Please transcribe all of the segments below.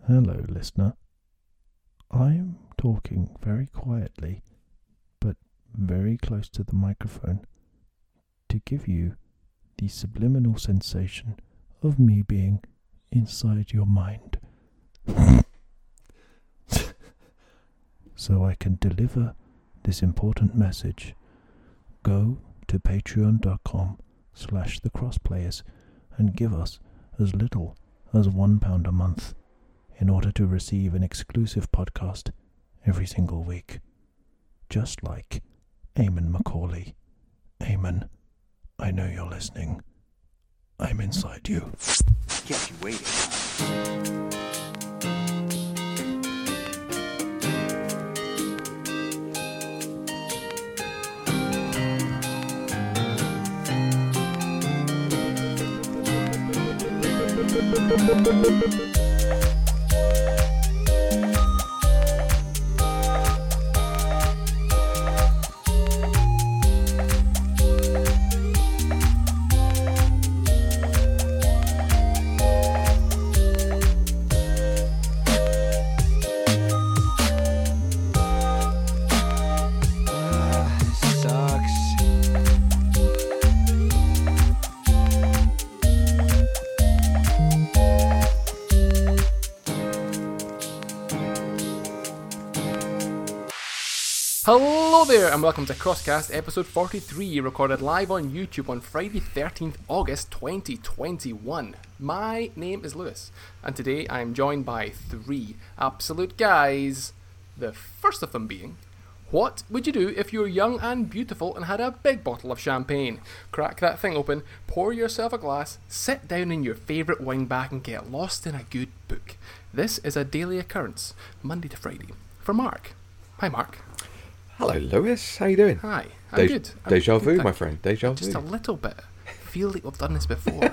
Hello, listener. I'm talking very quietly, but very close to the microphone, to give you the subliminal sensation of me being inside your mind. So I can deliver this important message. Go to patreon.com/thecrossplayers and give us as little as £1 a month in order to receive an exclusive podcast every single week. Just like Eamon Macaulay. Eamon, I know you're listening. I'm inside you. Kept you waiting. Hello there and welcome to Crosscast episode 43, recorded live on YouTube on Friday 13th August 2021. My name is Lewis and today I am joined by three absolute guys. The first of them being, what would you do if you were young and beautiful and had a big bottle of champagne? Crack that thing open, pour yourself a glass, sit down in your favourite wingback and get lost in a good book. This is a daily occurrence, Monday to Friday. For Mark. Hi Mark. Hello, Lewis. How you doing? Hi. I'm good. Deja vu, good, my friend. Deja vu. Just a little bit. Feel like we've done this before.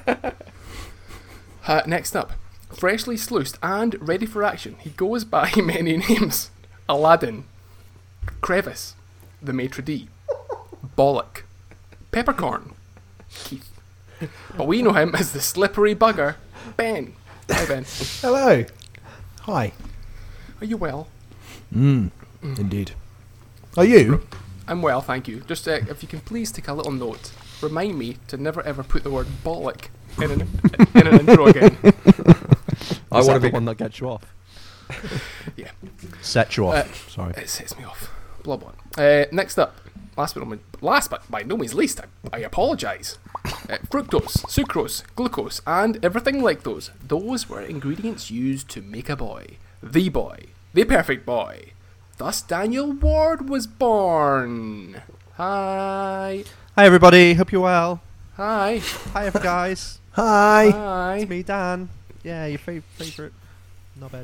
Next up, freshly sluiced and ready for action. He goes by many names. Aladdin, Crevice, the Maitre d', Bollock, Peppercorn, Keith. But we know him as the slippery bugger, Ben. Hi, Ben. Hello. Hi. Are you well? Indeed. Are you? I'm well, thank you. Just if you can please take a little note, remind me to never ever put the word bollock in an intro again. I want to be the one that gets you off. Yeah. Set you off. Sorry. It sets me off. Blob one. Next up, last but by no means least, I apologise. Fructose, sucrose, glucose, and everything like those. Those were ingredients used to make a boy. The perfect boy. Thus Daniel Ward was born. Hi. Hi everybody, hope you're well. Hi. Hi guys. Hi. Hi. It's me, Dan. Yeah, your favourite knobhead.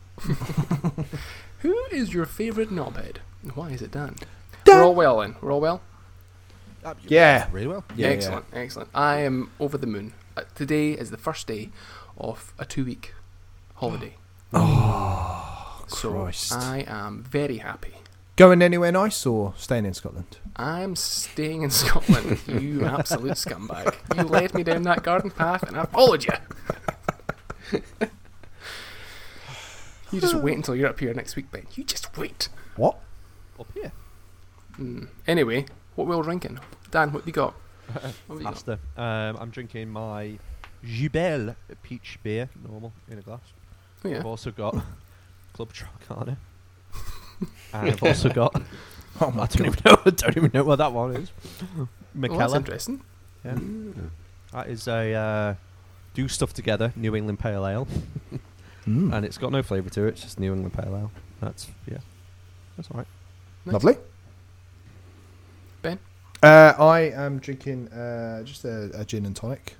Who is your favourite knobhead? And why is it Dan? We're all well then. We're all well? Yeah. Really well. Yeah, Excellent, excellent. I am over the moon. Today is the first day of a 2-week holiday. So Christ. I am very happy. Going anywhere nice or staying in Scotland? I'm staying in Scotland, you absolute scumbag. You led me down that garden path and I followed you. You just wait until you're up here next week, Ben. You just wait. What? Up here. Anyway, what we're all drinking. Dan, what have you got? What have you got? Master. I'm drinking my Jubel peach beer, normal, in a glass. Oh, yeah. I've also got Club Tropicana. And I've also got... Oh my I don't even know what that one is. Well, that's Mikella. interesting. Yeah. That is a Do Stuff Together New England Pale Ale. And it's got no flavour to it, it's just New England Pale Ale. That's alright. Nice. Lovely. Ben? I am drinking just a gin and tonic.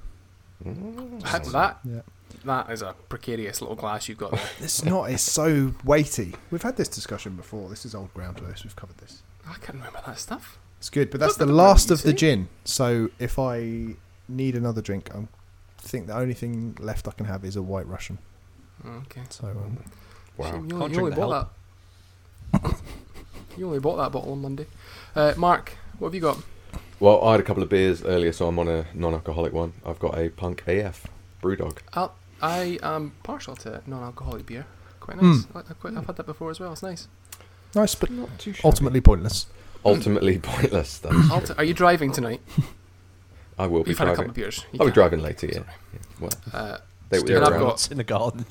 That is a precarious little glass you've got there. It's not. It's so weighty. We've had this discussion before. This is old ground to us. We've covered this. I can't remember that stuff. It's good, but that's the What last you of the say? gin. So if I need another drink, I think the only thing left I can have is a White Russian. Okay. So Wow. Shame you Can't only drink the bought that. You only bought that bottle on Monday. Mark, what have you got? Well, I had a couple of beers earlier, so I'm on a non-alcoholic one. I've got a Punk AF Brewdog. I am partial to non-alcoholic beer. Quite nice. I've had that before as well. It's nice. Nice, but Not too shabby. ultimately pointless. Ultimately pointless. That's true. Are you driving tonight? I will be You've had a driving. couple of beers. You I'll be can. driving later. Yeah. Well, they and were I've around. got- in the garden.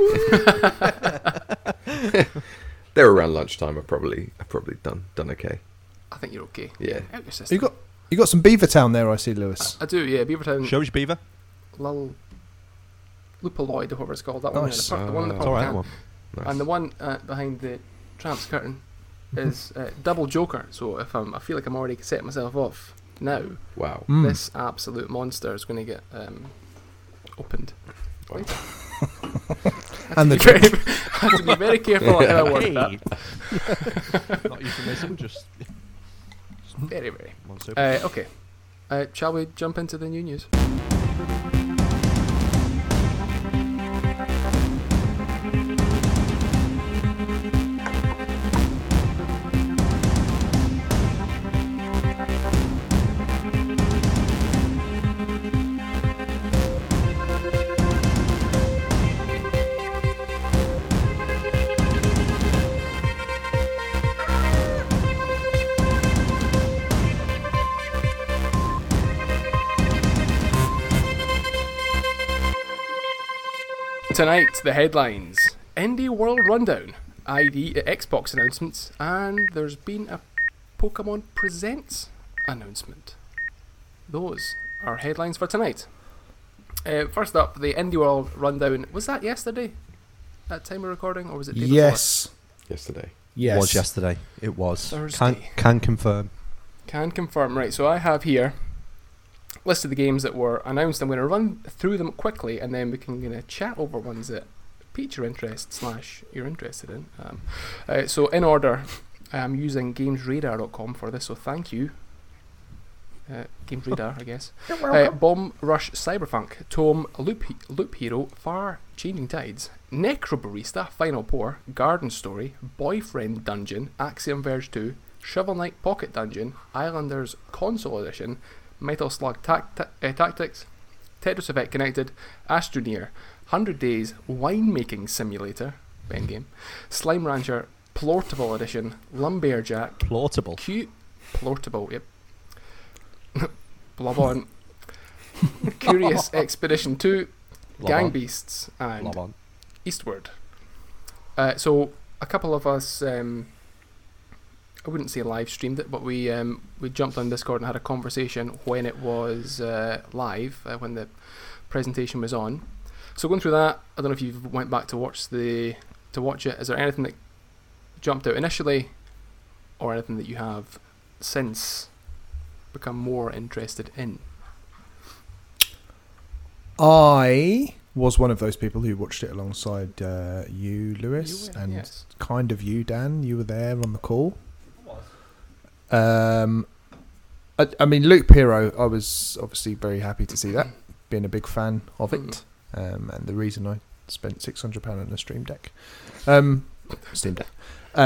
They were around lunchtime. I've probably done okay. I think you're okay. Yeah. Out your system. You got some Beavertown there, I see, Lewis. I do, yeah. Beavertown, Shows beaver. Lil Lupaloid, or whatever it's called. That one. Nice. The one in the It's pub alright, can. that one. Nice. And the one behind the Tramp's curtain is double Joker. So if I feel like I'm already setting myself off now, Wow. Mm. this absolute monster is going to get opened. Wow. And the Very- drink. I have to be very careful how I word that. Not euphemism, just Very, very. one soup. Okay. Shall we jump into the new news? Tonight, the headlines. Indie World Rundown, ID Xbox announcements, and there's been a Pokemon Presents announcement. Those are headlines for tonight. First up, the Indie World Rundown. Was that yesterday? At time of recording, or was it the day Yes. Yesterday. Yes. Was yesterday. It was. Thursday. Can confirm. Can confirm. Right, so I have here a list of the games that were announced. I'm going to run through them quickly, and then we can chat over ones that pique your interest / you're interested in. So in order, I'm using GamesRadar.com for this, so thank you. Games Radar, I guess. Bomb Rush Cyberpunk, Tome, Loop Hero, Far Changing Tides, Necrobarista, Final Pour, Garden Story, Boyfriend Dungeon, Axiom Verge 2, Shovel Knight Pocket Dungeon, Islanders Console Edition, Metal Slug Tactics, Tetris Effect Connected, Astroneer, 100 Days Winemaking Simulator, Endgame, Slime Rancher, Plortable Edition, Lumberjack, Plortable. Plortable, yep. Blob on. Curious Expedition 2, Blob Gang on. Beasts, and Blob on. Eastward. So a couple of us, I wouldn't say live streamed it, but we jumped on Discord and had a conversation when it was live, when the presentation was on. So going through that, I don't know if you went back to watch it. Is there anything that jumped out initially, or anything that you have since become more interested in? I was one of those people who watched it alongside you, Lewis, You were, and yes. kind of you, Dan. You were there on the call. I mean, Loop Hero, I was obviously very happy to see that, being a big fan of it, and the reason I spent £600 on a Stream Deck. Steam Deck.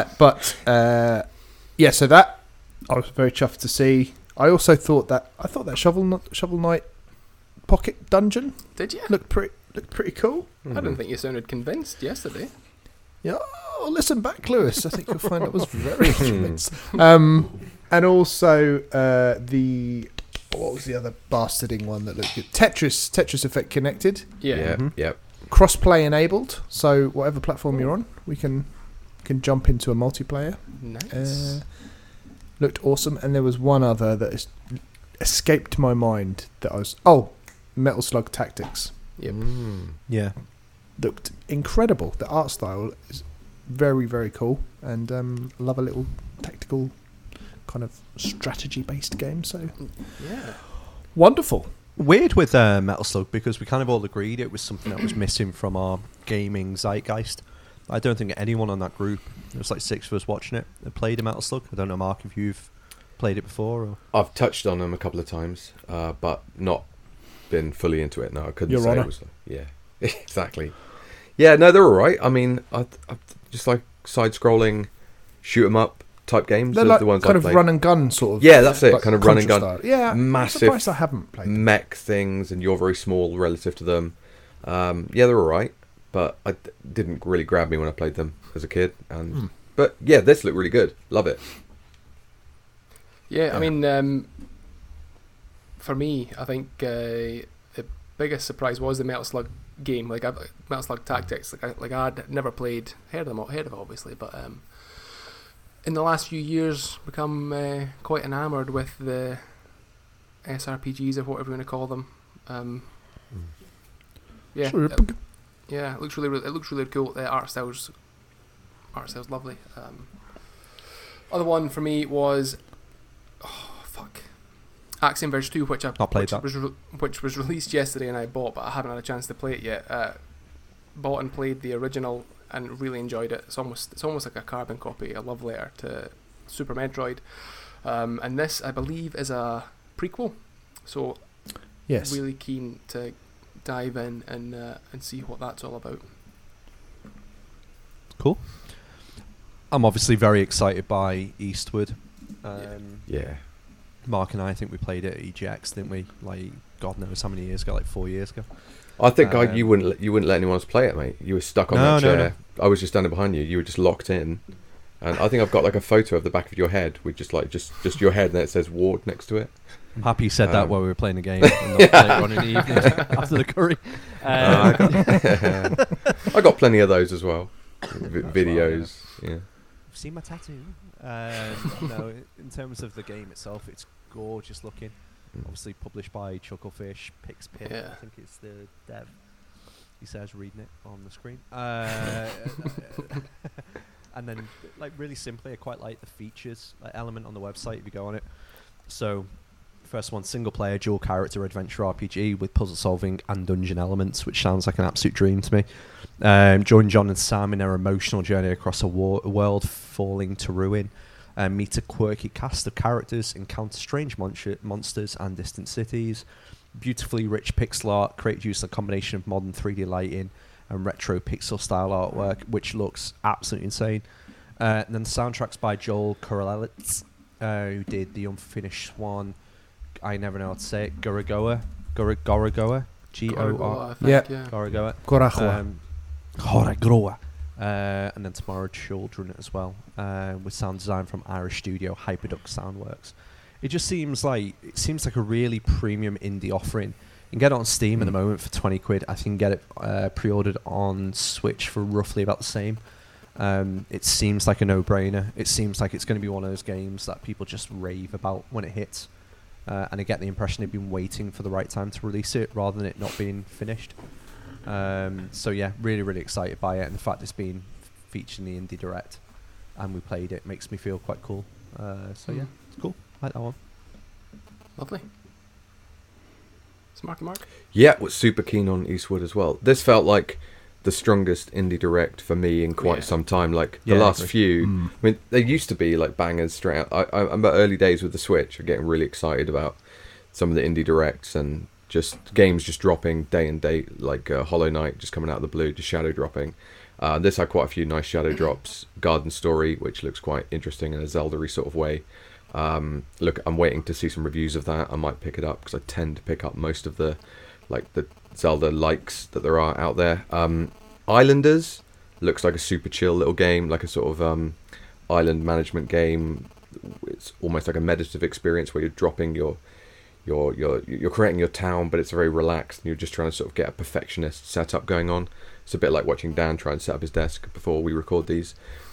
Yeah, so that I was very chuffed to see. I also thought that Shovel Knight Pocket Dungeon Did you? looked pretty cool. I didn't think you sounded convinced yesterday. Yeah, oh, listen back, Lewis. I think you'll find I was very convinced. And also what was the other bastarding one that looked good? Tetris Effect Connected, Yeah. Yep. cross-play enabled. So whatever platform you're on, we can jump into a multiplayer. Nice. Looked awesome. And there was one other that escaped my mind that Metal Slug Tactics. Yep. Yeah. Looked incredible. The art style is very, very cool, and love a little tactical kind of strategy-based game. So Yeah. wonderful. Weird with Metal Slug, because we kind of all agreed it was something that was missing from our gaming zeitgeist. I don't think anyone on that group, there was like 6 of us watching it, had played a Metal Slug. I don't know, Mark, if you've played it before. Or? I've touched on them a couple of times, but not been fully into it. No, I couldn't Your say Honour. it was. Yeah, exactly. Yeah, no, they're all right. I mean, I just like side-scrolling, shoot 'em up type games. They're are like the ones kind I've of played. run and gun sort of. Yeah, that's it. like Kind of run and Contra gun. style. Yeah, Massive I'm surprised I haven't played. mech things, and you're very small relative to them. Yeah, they're alright, but didn't really grab me when I played them as a kid. But yeah, this looked really good. Love it. Yeah, I mean, for me, I think the biggest surprise was the Metal Slug game, like Metal Slug Tactics. I'd never played, heard of it obviously, but in the last few years, become quite enamoured with the SRPGs, or whatever you want to call them. Yeah, yeah, it looks really cool. The art style's lovely. Other one for me was Axiom Verge 2, which was released yesterday and I bought, but I haven't had a chance to play it yet. Bought and played the original and really enjoyed it. It's almost like a carbon copy, a love letter to Super Metroid. And this, I believe, is a prequel. So Yes. really keen to dive in and see what that's all about. Cool. I'm obviously very excited by Eastward. Yeah. Mark and I think we played it at EGX, didn't we? Like, God knows how many years ago, like 4 years ago. I think you wouldn't let anyone else play it, mate. You were stuck on that chair. No. I was just standing behind you. You were just locked in. And I think I've got like a photo of the back of your head with just your head, and then it says Ward next to it. I'm happy you said that while we were playing the game and not later on in the evening after the curry. I got plenty of those as well. Videos. Well, yeah. You've seen my tattoo. No, in terms of the game itself, it's gorgeous looking. Obviously published by Chucklefish, Pixpit. Yeah. I think it's the dev. He says reading it on the screen. And then, like, really simply, I quite like the features element on the website if you go on it. So, first one, single player, dual character adventure RPG with puzzle solving and dungeon elements, which sounds like an absolute dream to me. Join John and Sam in their emotional journey across a world falling to ruin. Meet a quirky cast of characters, encounter strange monsters and distant cities. Beautifully rich pixel art, create use of a combination of modern 3D lighting and retro pixel style artwork, which looks absolutely insane. And then the soundtrack's by Joel Koralewicz, who did the unfinished one. I never know how to say it. Gorogoa, Gorogoa, G-O-R. Yeah. Gorogoa. Gorogoa. And then Tomorrow Children as well, with sound design from Irish studio Hyperduck Soundworks. It just seems like a really premium indie offering. You can get it on Steam at the moment for 20 quid. I can get it pre-ordered on Switch for roughly about the same. It seems like a no-brainer. It seems like it's going to be one of those games that people just rave about when it hits. And I get the impression they've been waiting for the right time to release it rather than it not being finished. So yeah, really, really excited by it. And the fact it's been featured in the Indie Direct and we played it makes me feel quite cool. So yeah, it's cool. I like that one. Lovely. Mark? Yeah, was super keen on Eastward as well. This felt like the strongest Indie Direct for me in quite some time. Like the last few, I mean, there used to be like bangers straight out. I'm at early days with the Switch. I'm getting really excited about some of the Indie Directs and just games just dropping day and date, like Hollow Knight just coming out of the blue, just shadow dropping. This had quite a few nice shadow drops. Garden Story, which looks quite interesting in a Zelda-y sort of way. Look, I'm waiting to see some reviews of that. I might pick it up because I tend to pick up most of the Zelda likes that there are out there. Islanders looks like a super chill little game, like a sort of island management game. It's almost like a meditative experience where you're dropping you're creating your town, but it's very relaxed and you're just trying to sort of get a perfectionist setup going on. It's a bit like watching Dan try and set up his desk before we record these.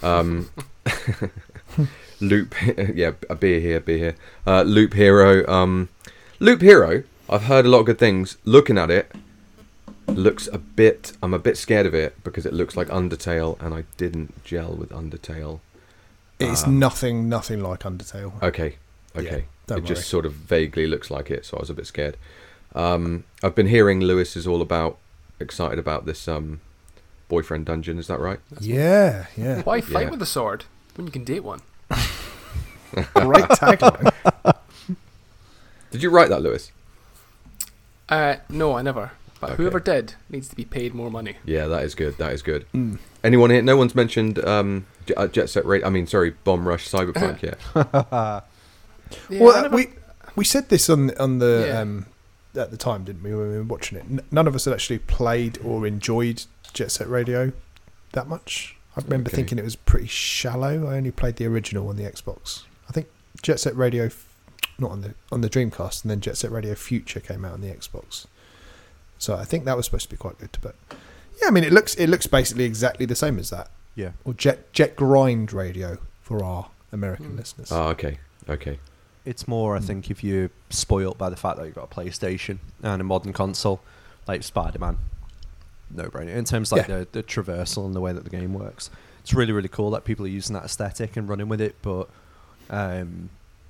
Loop, yeah, a beer here. Loop Hero. Loop Hero, I've heard a lot of good things. Looking at it, I'm a bit scared of it because it looks like Undertale and I didn't gel with Undertale. It's nothing like Undertale. Okay. Yeah, don't worry. Just sort of vaguely looks like it, so I was a bit scared. I've been hearing Lewis is all excited about this boyfriend dungeon, is that right? Yeah. Why fight with a sword when you can date one? Great tagline. Did you write that, Lewis? No, I never. But Okay. whoever did needs to be paid more money. Yeah, that is good. Anyone here? No one's mentioned Jet Set Radio. I mean, sorry, Bomb Rush Cyberpunk yet. Yeah, Well, we said this on the at the time, didn't we, when we were watching it? None of us had actually played or enjoyed Jet Set Radio that much. I remember thinking it was pretty shallow. I only played the original on the Xbox. I think Jet Set Radio, not on the Dreamcast, and then Jet Set Radio Future came out on the Xbox. So I think that was supposed to be quite good. But yeah, I mean, it looks basically exactly the same as that. Yeah. Or Jet Grind Radio for our American listeners. Oh, okay. It's more, I think, if you're spoilt by the fact that you've got a PlayStation and a modern console, like Spider-Man, no-brainer. In terms of the traversal and the way that the game works, it's really, really cool that people are using that aesthetic and running with it. But I'm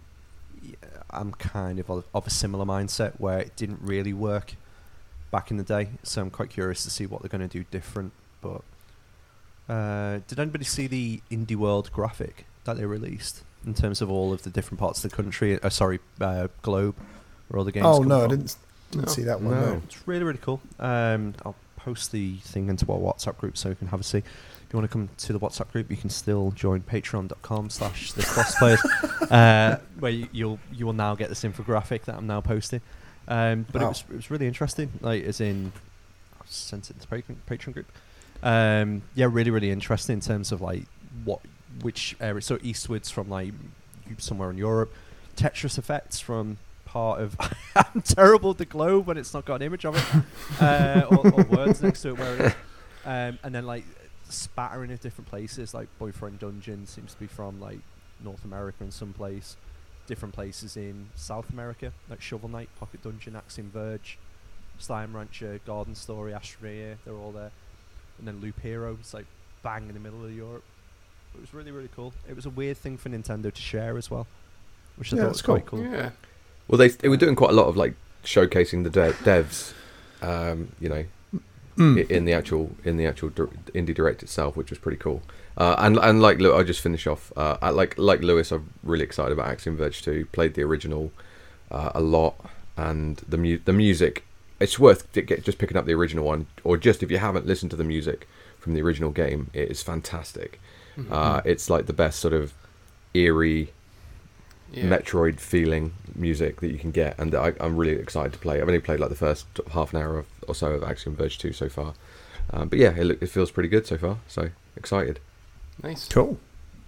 kind of a similar mindset where it didn't really work back in the day. So I'm quite curious to see what they're going to do different. But did anybody see the Indie World graphic that they released in terms of all of the different parts of the country? Globe, where all the games. Oh come no, from? I didn't see that one. No. It's really, really cool. I'll post the thing into our WhatsApp group so you can have a see. If you want to come to the WhatsApp group, you can still join patreon.com/thecrossplayers, where you will now get this infographic that I'm now posting. But it was really interesting. Like, as in, I sent it to the Patreon group. Really, really interesting in terms of like which area. So eastwards from like somewhere in Europe, Tetris effects from part of. I'm terrible at the globe when it's not got an image of it, or words next to it where it is. And then like spattering of different places. Like Boyfriend Dungeon seems to be from like North America in some place. Different places in South America, like Shovel Knight, Pocket Dungeon, Axiom Verge, Slime Rancher, Garden Story, Astrea, they're all there. And then Loop Hero, it's like bang in the middle of Europe. It was really, really cool. It was a weird thing for Nintendo to share as well, which I thought was quite cool. Yeah. Well, they were doing quite a lot of like showcasing the devs, in the actual Indie Direct itself, which was pretty cool. And like, look, I just finish off. Like Lewis, I'm really excited about Axiom Verge 2. Played the original a lot, and the music. It's worth just picking up the original one, or just if you haven't listened to the music from the original game, it is fantastic. Mm-hmm. It's like the best sort of eerie Metroid feeling music that you can get, and I'm really excited to play. I've only played like the first half an hour or so of Axiom Verge 2 so far, but yeah, it feels pretty good so far. So excited. Nice. Cool.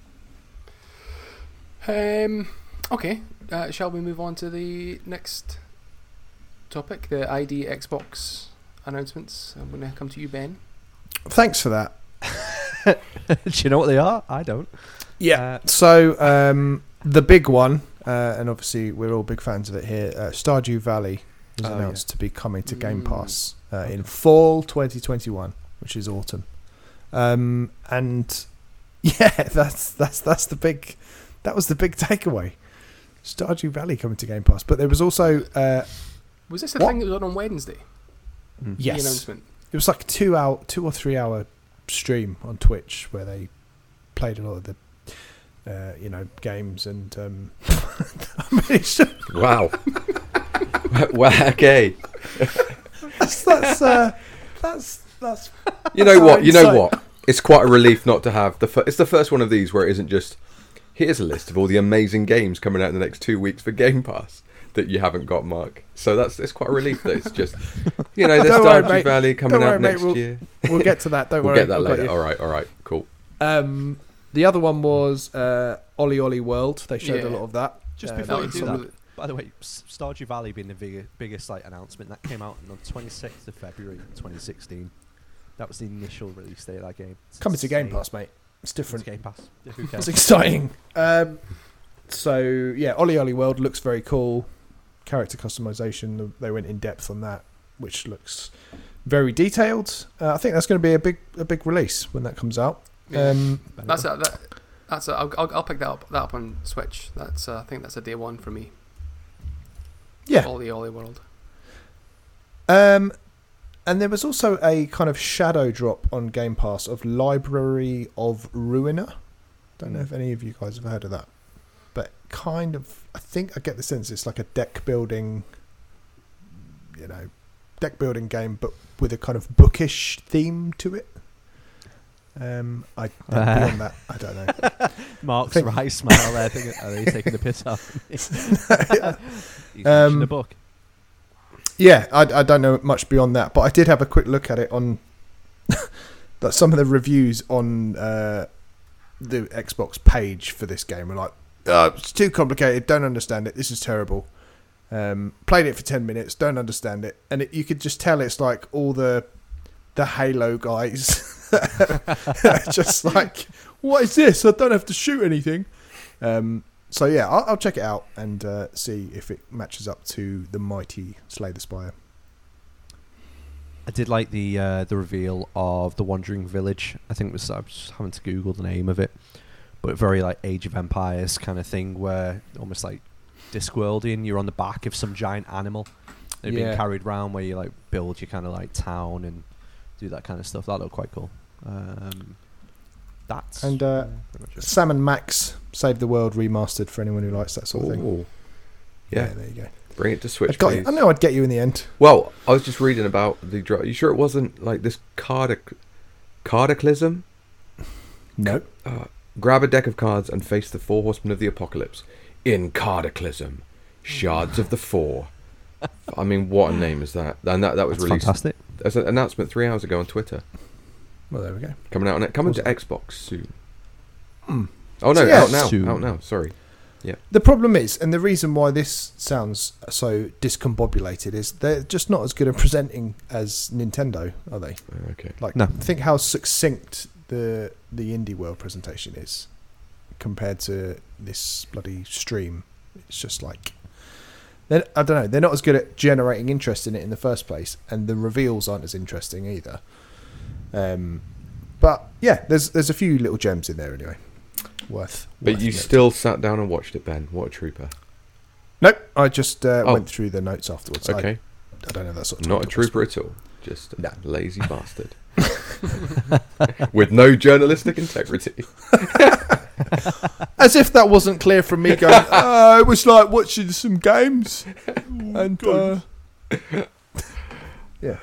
Okay. Shall we move on to the next topic, the ID Xbox announcements? I'm going to come to you, Ben. Thanks for that. Do you know what they are? I don't. Yeah. So the big one, and obviously we're all big fans of it here, Stardew Valley was announced to be coming to Game Pass in fall 2021, which is autumn. And yeah, that was the big takeaway. Stardew Valley coming to Game Pass, but there was also was this the thing that was on Wednesday? Yes, the announcement. It was like a 2 or 3 hour stream on Twitch where they played a lot of the games and wow. Wow. Okay. That's you know what? It's quite a relief not to have it's the first one of these where it isn't just here's a list of all the amazing games coming out in the next 2 weeks for Game Pass that you haven't got, Mark. So it's quite a relief that it's just there's Stardew Valley coming out next year. We'll get to that. Don't worry. We'll get that later. All right, cool. The other one was Ollie Ollie World. They showed a lot of that. Just before you do that, by the way, Stardew Valley being the biggest announcement, that came out on the 26th of February 2016. That was the initial release date of that game. It's coming to Game Pass, mate. It's different. It's Game Pass. Who cares? It's exciting. So yeah, Ollie Ollie World looks very cool. Character customization, they went in depth on that, which looks very detailed. I think that's going to be a big release when that comes out. Yeah. I'll pick that up on Switch. I think that's a day one for me. Yeah. Ollie Ollie World. And there was also a kind of shadow drop on Game Pass of Library of Ruina. Don't know if any of you guys have heard of that, but kind of, I think I get the sense it's like a deck building game, but with a kind of bookish theme to it. Beyond that, I don't know. Mark's right smile there. Are they taking the piss off? He's watching the book. Yeah, I don't know much beyond that, but I did have a quick look at it on like some of the reviews on the Xbox page for this game. Are like, it's too complicated, don't understand it, this is terrible. Played it for 10 minutes, don't understand it, and you could just tell it's like all the Halo guys just like, what is this? I don't have to shoot anything. So yeah, I'll check it out and see if it matches up to the mighty Slay the Spire. I did like the reveal of the Wandering Village. I think I was just having to Google the name of it, but very like Age of Empires kind of thing, where almost like Discworldian. You're on the back of some giant animal. They're being carried around, where you like build your kind of like town and do that kind of stuff. That looked quite cool. That's and Sam and Max Save the World remastered for anyone who likes that sort of thing. Yeah, there you go. Bring it to Switch, I know I'd get you in the end. Well, I was just reading about the drop. You sure it wasn't like this Cardaclysm? No. Grab a deck of cards and face the 4 horsemen of the apocalypse. In Cardaclysm, Shards of the Four. I mean, what a name is that? And that was released. Fantastic. There's an announcement 3 hours ago on Twitter. Well, there we go. Coming out on it. Coming to Xbox soon. Mm. Oh no, So, yeah, out now. soon. Out now. Sorry. Yeah. The problem is, and the reason why this sounds so discombobulated, is they're just not as good at presenting as Nintendo, are they? Okay. Like, No. think how succinct the Indie World presentation is compared to this bloody stream. It's just like, I don't know. They're not as good at generating interest in it in the first place, and the reveals aren't as interesting either. But yeah, there's a few little gems in there anyway. Worth But you noting. still sat down and watched it, Ben. What a trooper. Nope, I just went through the notes afterwards. Okay. I don't know that sort of Not a time. trooper at all. Just a No. lazy bastard. With no journalistic integrity. As if that wasn't clear from me going, it was like watching some games. And yeah.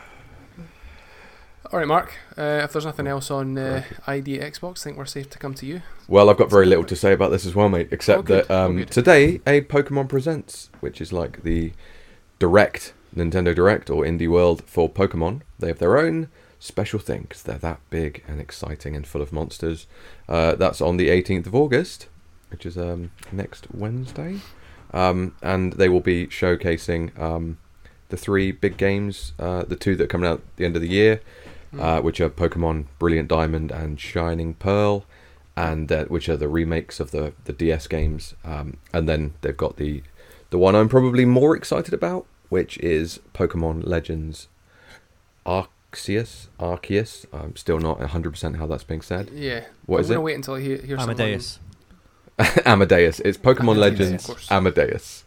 All right, Mark. If there's nothing else on ID Xbox, I think we're safe to come to you. Well, I've got very little to say about this as well, mate, except good. that today, a Pokemon Presents, which is like the Nintendo Direct or Indie World for Pokemon. They have their own special thing because they're that big and exciting and full of monsters. That's on the 18th of August, which is next Wednesday. And they will be showcasing the 3 big games, the 2 that are coming out at the end of the year, which are Pokemon Brilliant Diamond and Shining Pearl, and which are the remakes of the DS games. And then they've got the one I'm probably more excited about, which is Pokemon Legends Arceus. I'm still not 100% how that's being said. Yeah. What is I'm it? going to wait until I hear Amadeus. Amadeus. It's Pokemon Amadeus, Legends of course. Amadeus.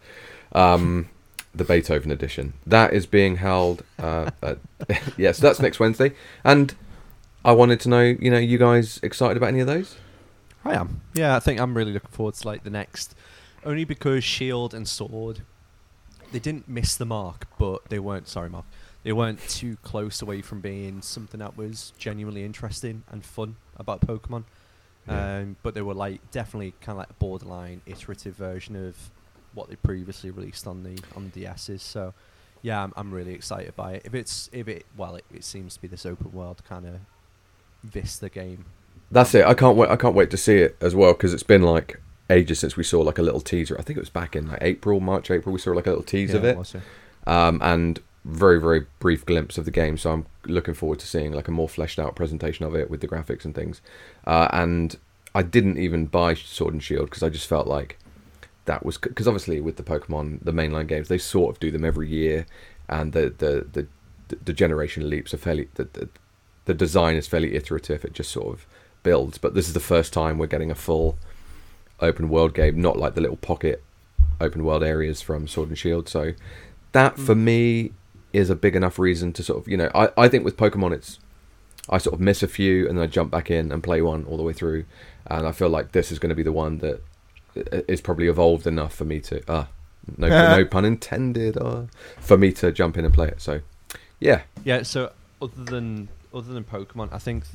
The Beethoven edition. That is being held. Yes, that's next Wednesday. And I wanted to know, you guys excited about any of those? I am. Yeah, I think I'm really looking forward to like the next. Only because Shield and Sword, they didn't miss the mark, but they weren't. Sorry, Mark. They weren't too close away from being something that was genuinely interesting and fun about Pokemon. Yeah. But they were like definitely kind of like a borderline iterative version of what they previously released on the DSs. So yeah, I'm really excited by it. It seems to be this open world kind of Vista game. That's it. I can't wait to see it as well, because it's been like ages since we saw like a little teaser. I think it was back in like March, April. We saw like a little tease of it, and very, very brief glimpse of the game. So I'm looking forward to seeing like a more fleshed out presentation of it with the graphics and things. And I didn't even buy Sword and Shield because I just felt like that was, because obviously with the Pokemon, the mainline games, they sort of do them every year, and the generation leaps are fairly, the design is fairly iterative. It just sort of builds. But this is the first time we're getting a full open world game, not like the little pocket open world areas from Sword and Shield. So that for me is a big enough reason to sort of, I think with Pokemon I sort of miss a few and then I jump back in and play one all the way through, and I feel like this is going to be the one that is probably evolved enough for me to no pun intended, for me to jump in and play it. So yeah. So other than Pokemon, I think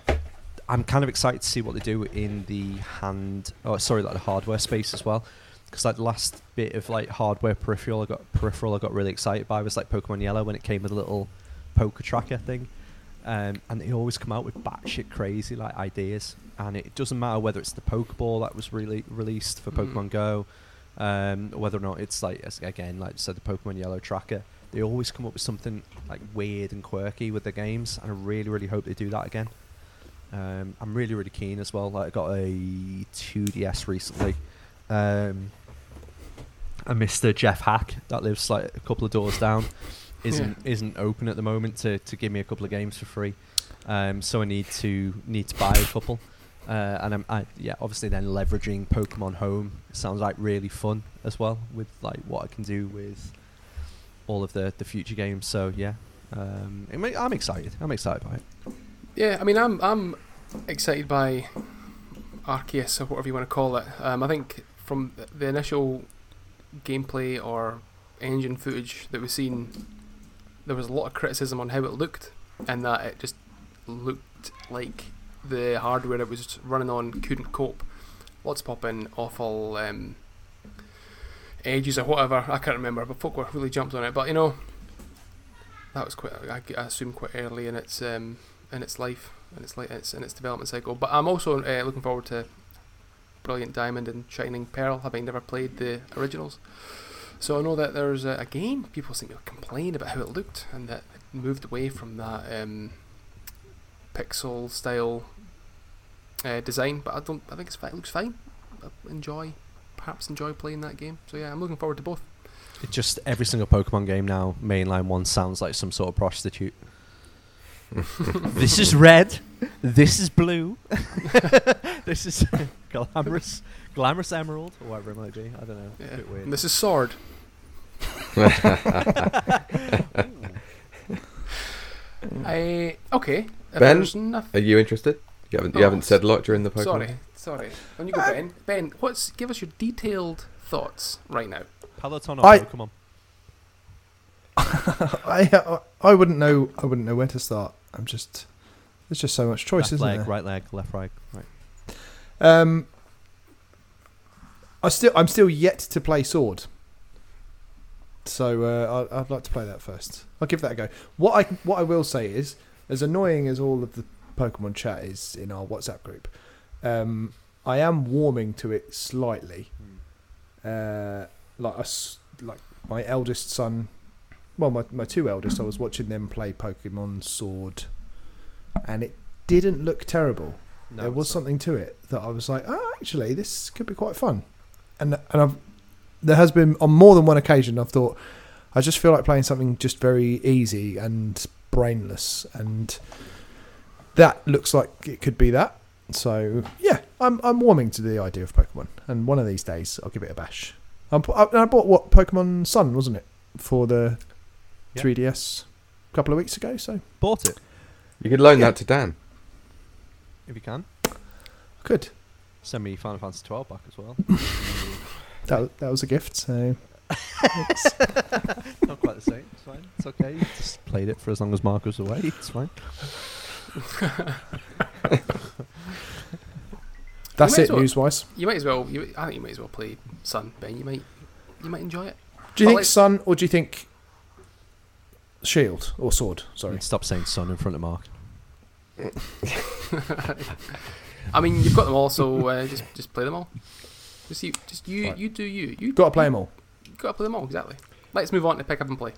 I'm kind of excited to see what they do in the the hardware space as well. because like the last bit of like hardware peripheral I got really excited by was like Pokemon Yellow when it came with a little poker tracker thing, and they always come out with batshit crazy like ideas, and it doesn't matter whether it's the Pokeball that was really released for Pokemon Go, whether or not it's like again like I said the Pokemon Yellow tracker. They always come up with something like weird and quirky with their games, and I really hope they do that again. I'm really keen as well. Like I got a 2DS recently. A Mr. Jeff Hack that lives like a couple of doors down isn't open at the moment to give me a couple of games for free. So I need to buy a couple. And obviously then leveraging Pokemon Home sounds like really fun as well with like what I can do with all of the future games. So yeah, I'm excited. I'm excited by it. Yeah, I mean, I'm excited by Arceus or whatever you want to call it. I think from the initial gameplay or engine footage that we've seen, there was a lot of criticism on how it looked, and that it just looked like the hardware it was running on couldn't cope. Lots popping awful edges or whatever, I can't remember, but folk were really jumped on it. But you know, that was quite, I assume, quite early in its life, in its development cycle. But I'm also looking forward to Brilliant Diamond and Shining Pearl, having never played the originals. So I know that there's a game people seem to complain about how it looked, and that it moved away from that pixel style design. But I think it's fine. It looks fine. I perhaps enjoy playing that game. So yeah, I'm looking forward to both. It just every single Pokemon game now, mainline one, sounds like some sort of prostitute. This is red. This is blue. This is glamorous emerald, or whatever it might be. I don't know. Yeah. It's a bit weird. And this is sword. Okay. Ben, are you interested? You haven't said a lot during the Pokemon. Sorry. When you go, Ben. Ben, give us your detailed thoughts right now. Peloton or Pokemon? I wouldn't know where to start. There's just so much choice, isn't there? Right leg, left right. I'm still yet to play Sword, so I'd like to play that first. I'll give that a go. What I will say is, as annoying as all of the Pokemon chat is in our WhatsApp group, I am warming to it slightly. Like my eldest son. Well, my two eldest, I was watching them play Pokemon Sword, and it didn't look terrible. No, there was something to it that I was like, oh, actually, this could be quite fun. And there has been, on more than one occasion, I've thought, I just feel like playing something just very easy and brainless, and that looks like it could be that. So, yeah, I'm warming to the idea of Pokemon, and one of these days I'll give it a bash. I bought Pokemon Sun, wasn't it, for the 3DS a couple of weeks ago, so bought it. You could loan that to Dan if you can. I could send me Final Fantasy 12 back as well. that was a gift, so not quite the same. It's fine. It's okay. You just played it for as long as Mark was away. It's fine. That's it, news-wise. You might as well. I think you might as well play Sun, Ben. You might enjoy it. Do you think Sun, or do you think Shield or Sword? Sorry. Stop saying Sun in front of Mark. I mean, you've got them all, so just play them all. You do you. You got to play them all. You got to play them all, exactly. Let's move on to pick up and play.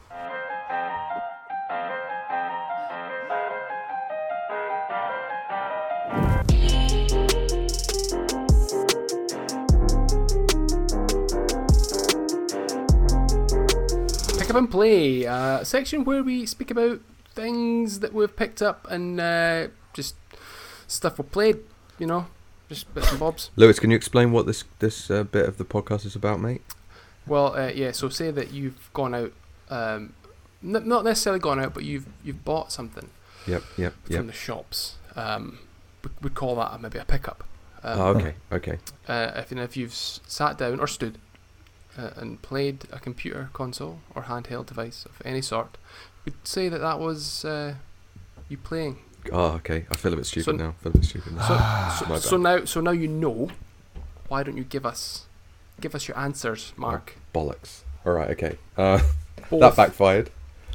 Pick up and play, a section where we speak about things that we've picked up and just stuff we've played, you know, just bits and bobs. Lewis, can you explain what this bit of the podcast is about, mate? Well, so say that you've gone out, not necessarily gone out, but you've bought something. Yep. From the shops. We'd call that maybe a pickup. Okay. If you've sat down or stood and played a computer console or handheld device of any sort, we'd say that was you playing. Oh, okay. I feel a bit stupid now. So now you know. Why don't you give us Give us your answers, Mark. Oh, bollocks. All right, okay. That backfired.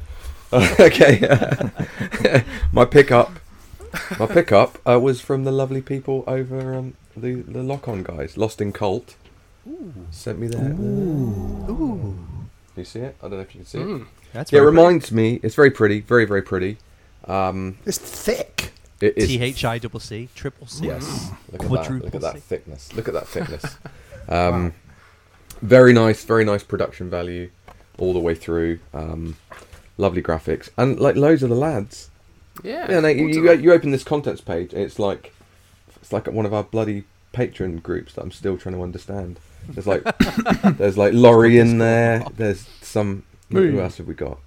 Okay. My pickup was from the lovely people over the Lock-On guys, Lost in Cult. Ooh. Sent me that. Ooh. You see it? I don't know if you can see it. That's it reminds me. It's very pretty, very very pretty. It's thick. It is THICC, triple C. Yes. Look Quadruple at that C. thickness. Look at that thickness. Wow. Very nice production value all the way through. Lovely graphics and like loads of the lads. Yeah. You open this contents page and it's like one of our bloody Patreon groups that I'm still trying to understand. There's like Laurie in there. There's some. Who else have we got?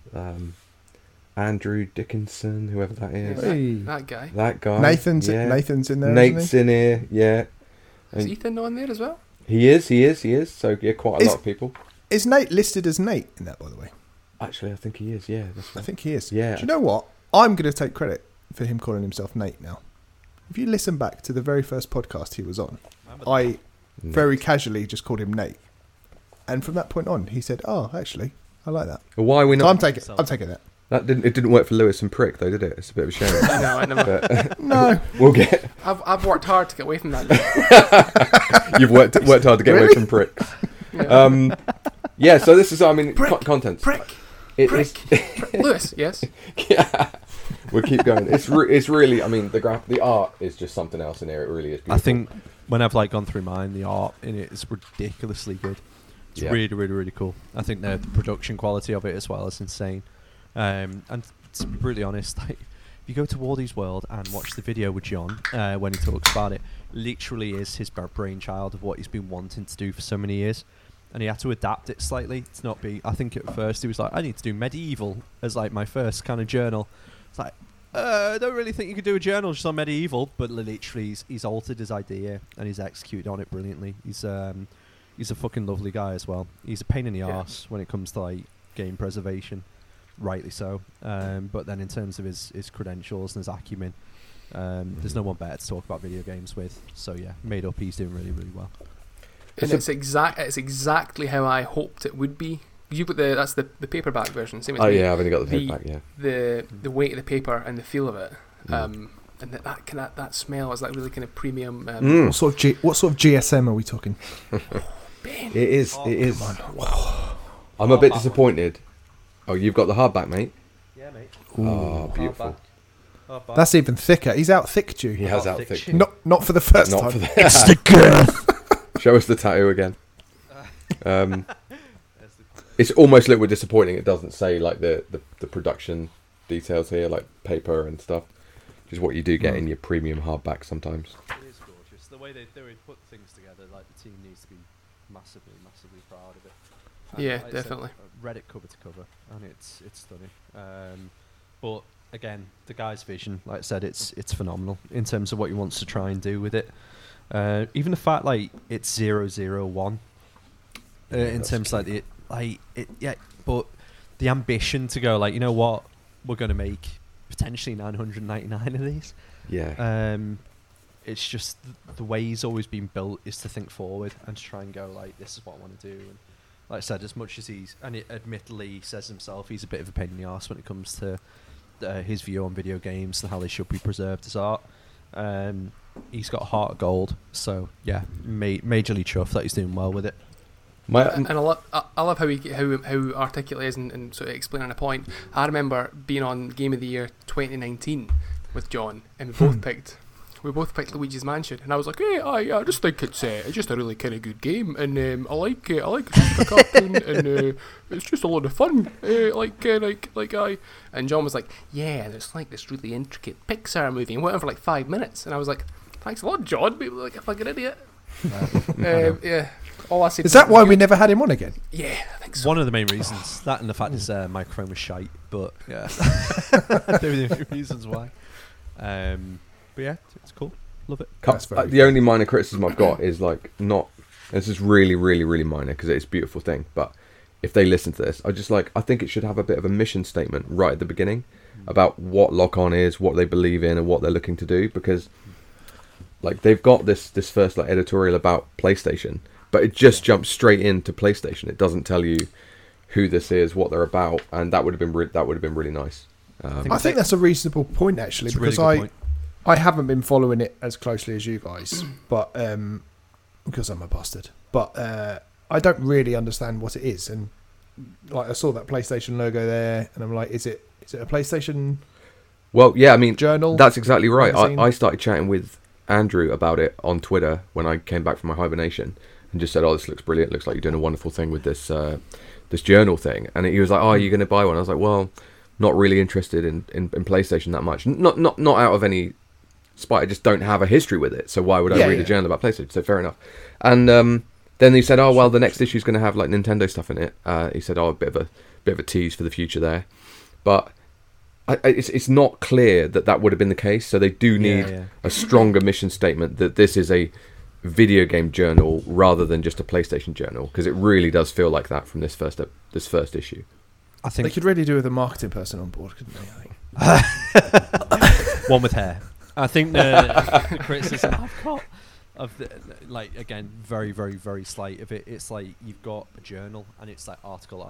Andrew Dickinson, whoever that is. Hey. That guy. Nathan's in there. Nate's in here. Yeah. Is Ethan on there as well? He is. So yeah, quite a lot of people. Is Nate listed as Nate in that, by the way? Actually, I think he is. Yeah, that's right. I think he is. Yeah. Do you know what? I'm going to take credit for him calling himself Nate now. If you listen back to the very first podcast he was on, I very casually just called him Nate, and from that point on, he said, "Oh, actually, I like that." Well, why are we not? I'm taking that. It didn't work for Lewis and Prick though, did it? It's a bit of a shame. No, I never. No, we'll get. I've worked hard to get away from that. You've worked hard to get away from Pricks. Yeah. Yeah. So this is, content. Prick. Lewis, yes. Yeah. We'll keep going. It's really. The art is just something else in here. It really is beautiful. I think when I've gone through mine, the art in it is ridiculously good. It's really, really, really cool. I think the production quality of it as well is insane. And to be brutally honest, if you go to Wardy's World and watch the video with John when he talks about it, literally is his brainchild of what he's been wanting to do for so many years. And he had to adapt it slightly to not be. I think at first he was like, I need to do medieval as my first kind of journal. It's like, I don't really think you could do a journal just on medieval, but literally he's altered his idea and he's executed on it brilliantly. He's a fucking lovely guy as well. He's a pain in the arse when it comes to game preservation, rightly so. But then in terms of his credentials and his acumen, there's no one better to talk about video games with. So yeah, made up. He's doing really, really well. And it's exactly how I hoped it would be. You got that's the paperback version. Same as me. Yeah, I've only got the paperback. Yeah. The weight of the paper and the feel of it, and that smell is really kind of premium. What sort of GSM are we talking? It is. I'm a bit disappointed. Oh, you've got the hardback, mate. Yeah, mate. Oh, beautiful. Hardback. That's even thicker. He's out thick, you. He has out thick. Not for the first time. For the it's the girth. Show us the tattoo again. It's almost a little bit disappointing. It doesn't say the production details here, like paper and stuff. Which is what you do get in your premium hardback sometimes. It is gorgeous. The way they put things together, the team needs to be massively, massively proud of it. And yeah, definitely. Read it cover to cover, and it's stunning. But again, the guy's vision, like I said, it's phenomenal in terms of what he wants to try and do with it. Even the fact it's 001 in terms but the ambition to go you know what, we're going to make potentially 999 of these. Yeah. It's just the way he's always been built is to think forward and to try and go this is what I want to do. And like I said, as much as admittedly he says himself, he's a bit of a pain in the arse when it comes to his view on video games and how they should be preserved as art. He's got a heart of gold, so yeah, majorly chuffed that he's doing well with it. And I love how articulate he is and sort of explaining a point. I remember being on Game of the Year 2019 with John, and we both picked Luigi's Mansion, and I was like, hey, I just think it's just a really kind of good game, and I like it's just a cartoon, and it's just a lot of fun, and John was like, yeah, and it's this really intricate Pixar movie, and went on for 5 minutes, and I was like, thanks a lot, John, people like a fucking idiot. Yeah. All I said is that why we never had him on again? Yeah, I think so. One of the main reasons, that and the fact his microphone was shite, but yeah, they were the reasons why. But yeah, it's cool. Love it. The only minor criticism I've got is this is really, really, really minor because it's a beautiful thing. But if they listen to this, I think it should have a bit of a mission statement right at the beginning about what Lock-On is, what they believe in, and what they're looking to do. Because they've got this first editorial about PlayStation, but it just jumps straight into PlayStation. It doesn't tell you who this is, what they're about, and that would have been really nice. I think that's a reasonable point, actually, because I haven't been following it as closely as you guys, but because I'm a bastard. But I don't really understand what it is, and like I saw that PlayStation logo there, and I'm like, is it a PlayStation? Well, yeah, I mean, journal. That's exactly right. I started chatting with Andrew about it on Twitter when I came back from my hibernation, and just said, "Oh, this looks brilliant. Looks like you're doing a wonderful thing with this this journal thing." And he was like, "Oh, are you going to buy one?" I was like, "Well, not really interested in PlayStation that much. Not out of any spite. I just don't have a history with it. So why would I read a journal about PlayStation?" So fair enough. And then he said, "Oh, well, the next issue is going to have like Nintendo stuff in it." He said, "Oh, a bit of a tease for the future there," but it's not clear that would have been the case. So they do need a stronger mission statement that this is a video game journal rather than just a PlayStation journal, because it really does feel like that from this first issue. I think they could really do with a marketing person on board, couldn't they? One with hair. I think the criticism I've got of like, again, very, very, very slight of it. It's like you've got a journal and it's like article.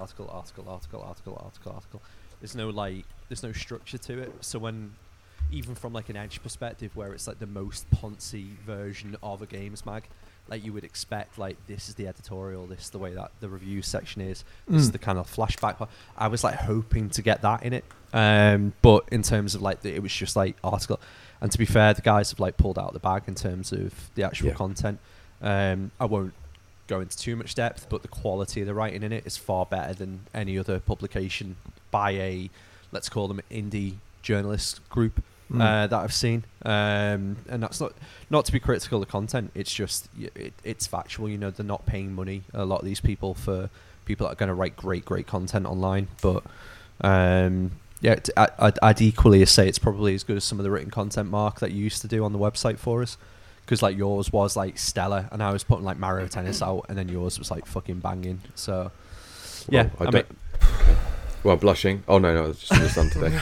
There's no structure to it. So when, even from like an Edge perspective, where it's like the most poncy version of a games mag, like you would expect, like, this is the editorial, this is the way that the review section is, this is the kind of flashback. I was like hoping to get that in it, but in terms of like it was just like article. And to be fair, the guys have like pulled out the bag in terms of the actual content. I won't go into too much depth, but the quality of the writing in it is far better than any other publication by a, let's call them, indie journalist group that I've seen. And that's not to be critical of the content. It's just it's factual. You know, they're not paying money, a lot of these people, for people that are going to write great content online. But I'd equally say it's probably as good as some of the written content, Mark, that you used to do on the website for us. Because like yours was like stellar, and I was putting like Mario Tennis out, and then yours was like fucking banging. So yeah, well, well, blushing. Oh no, it's just in the sun today.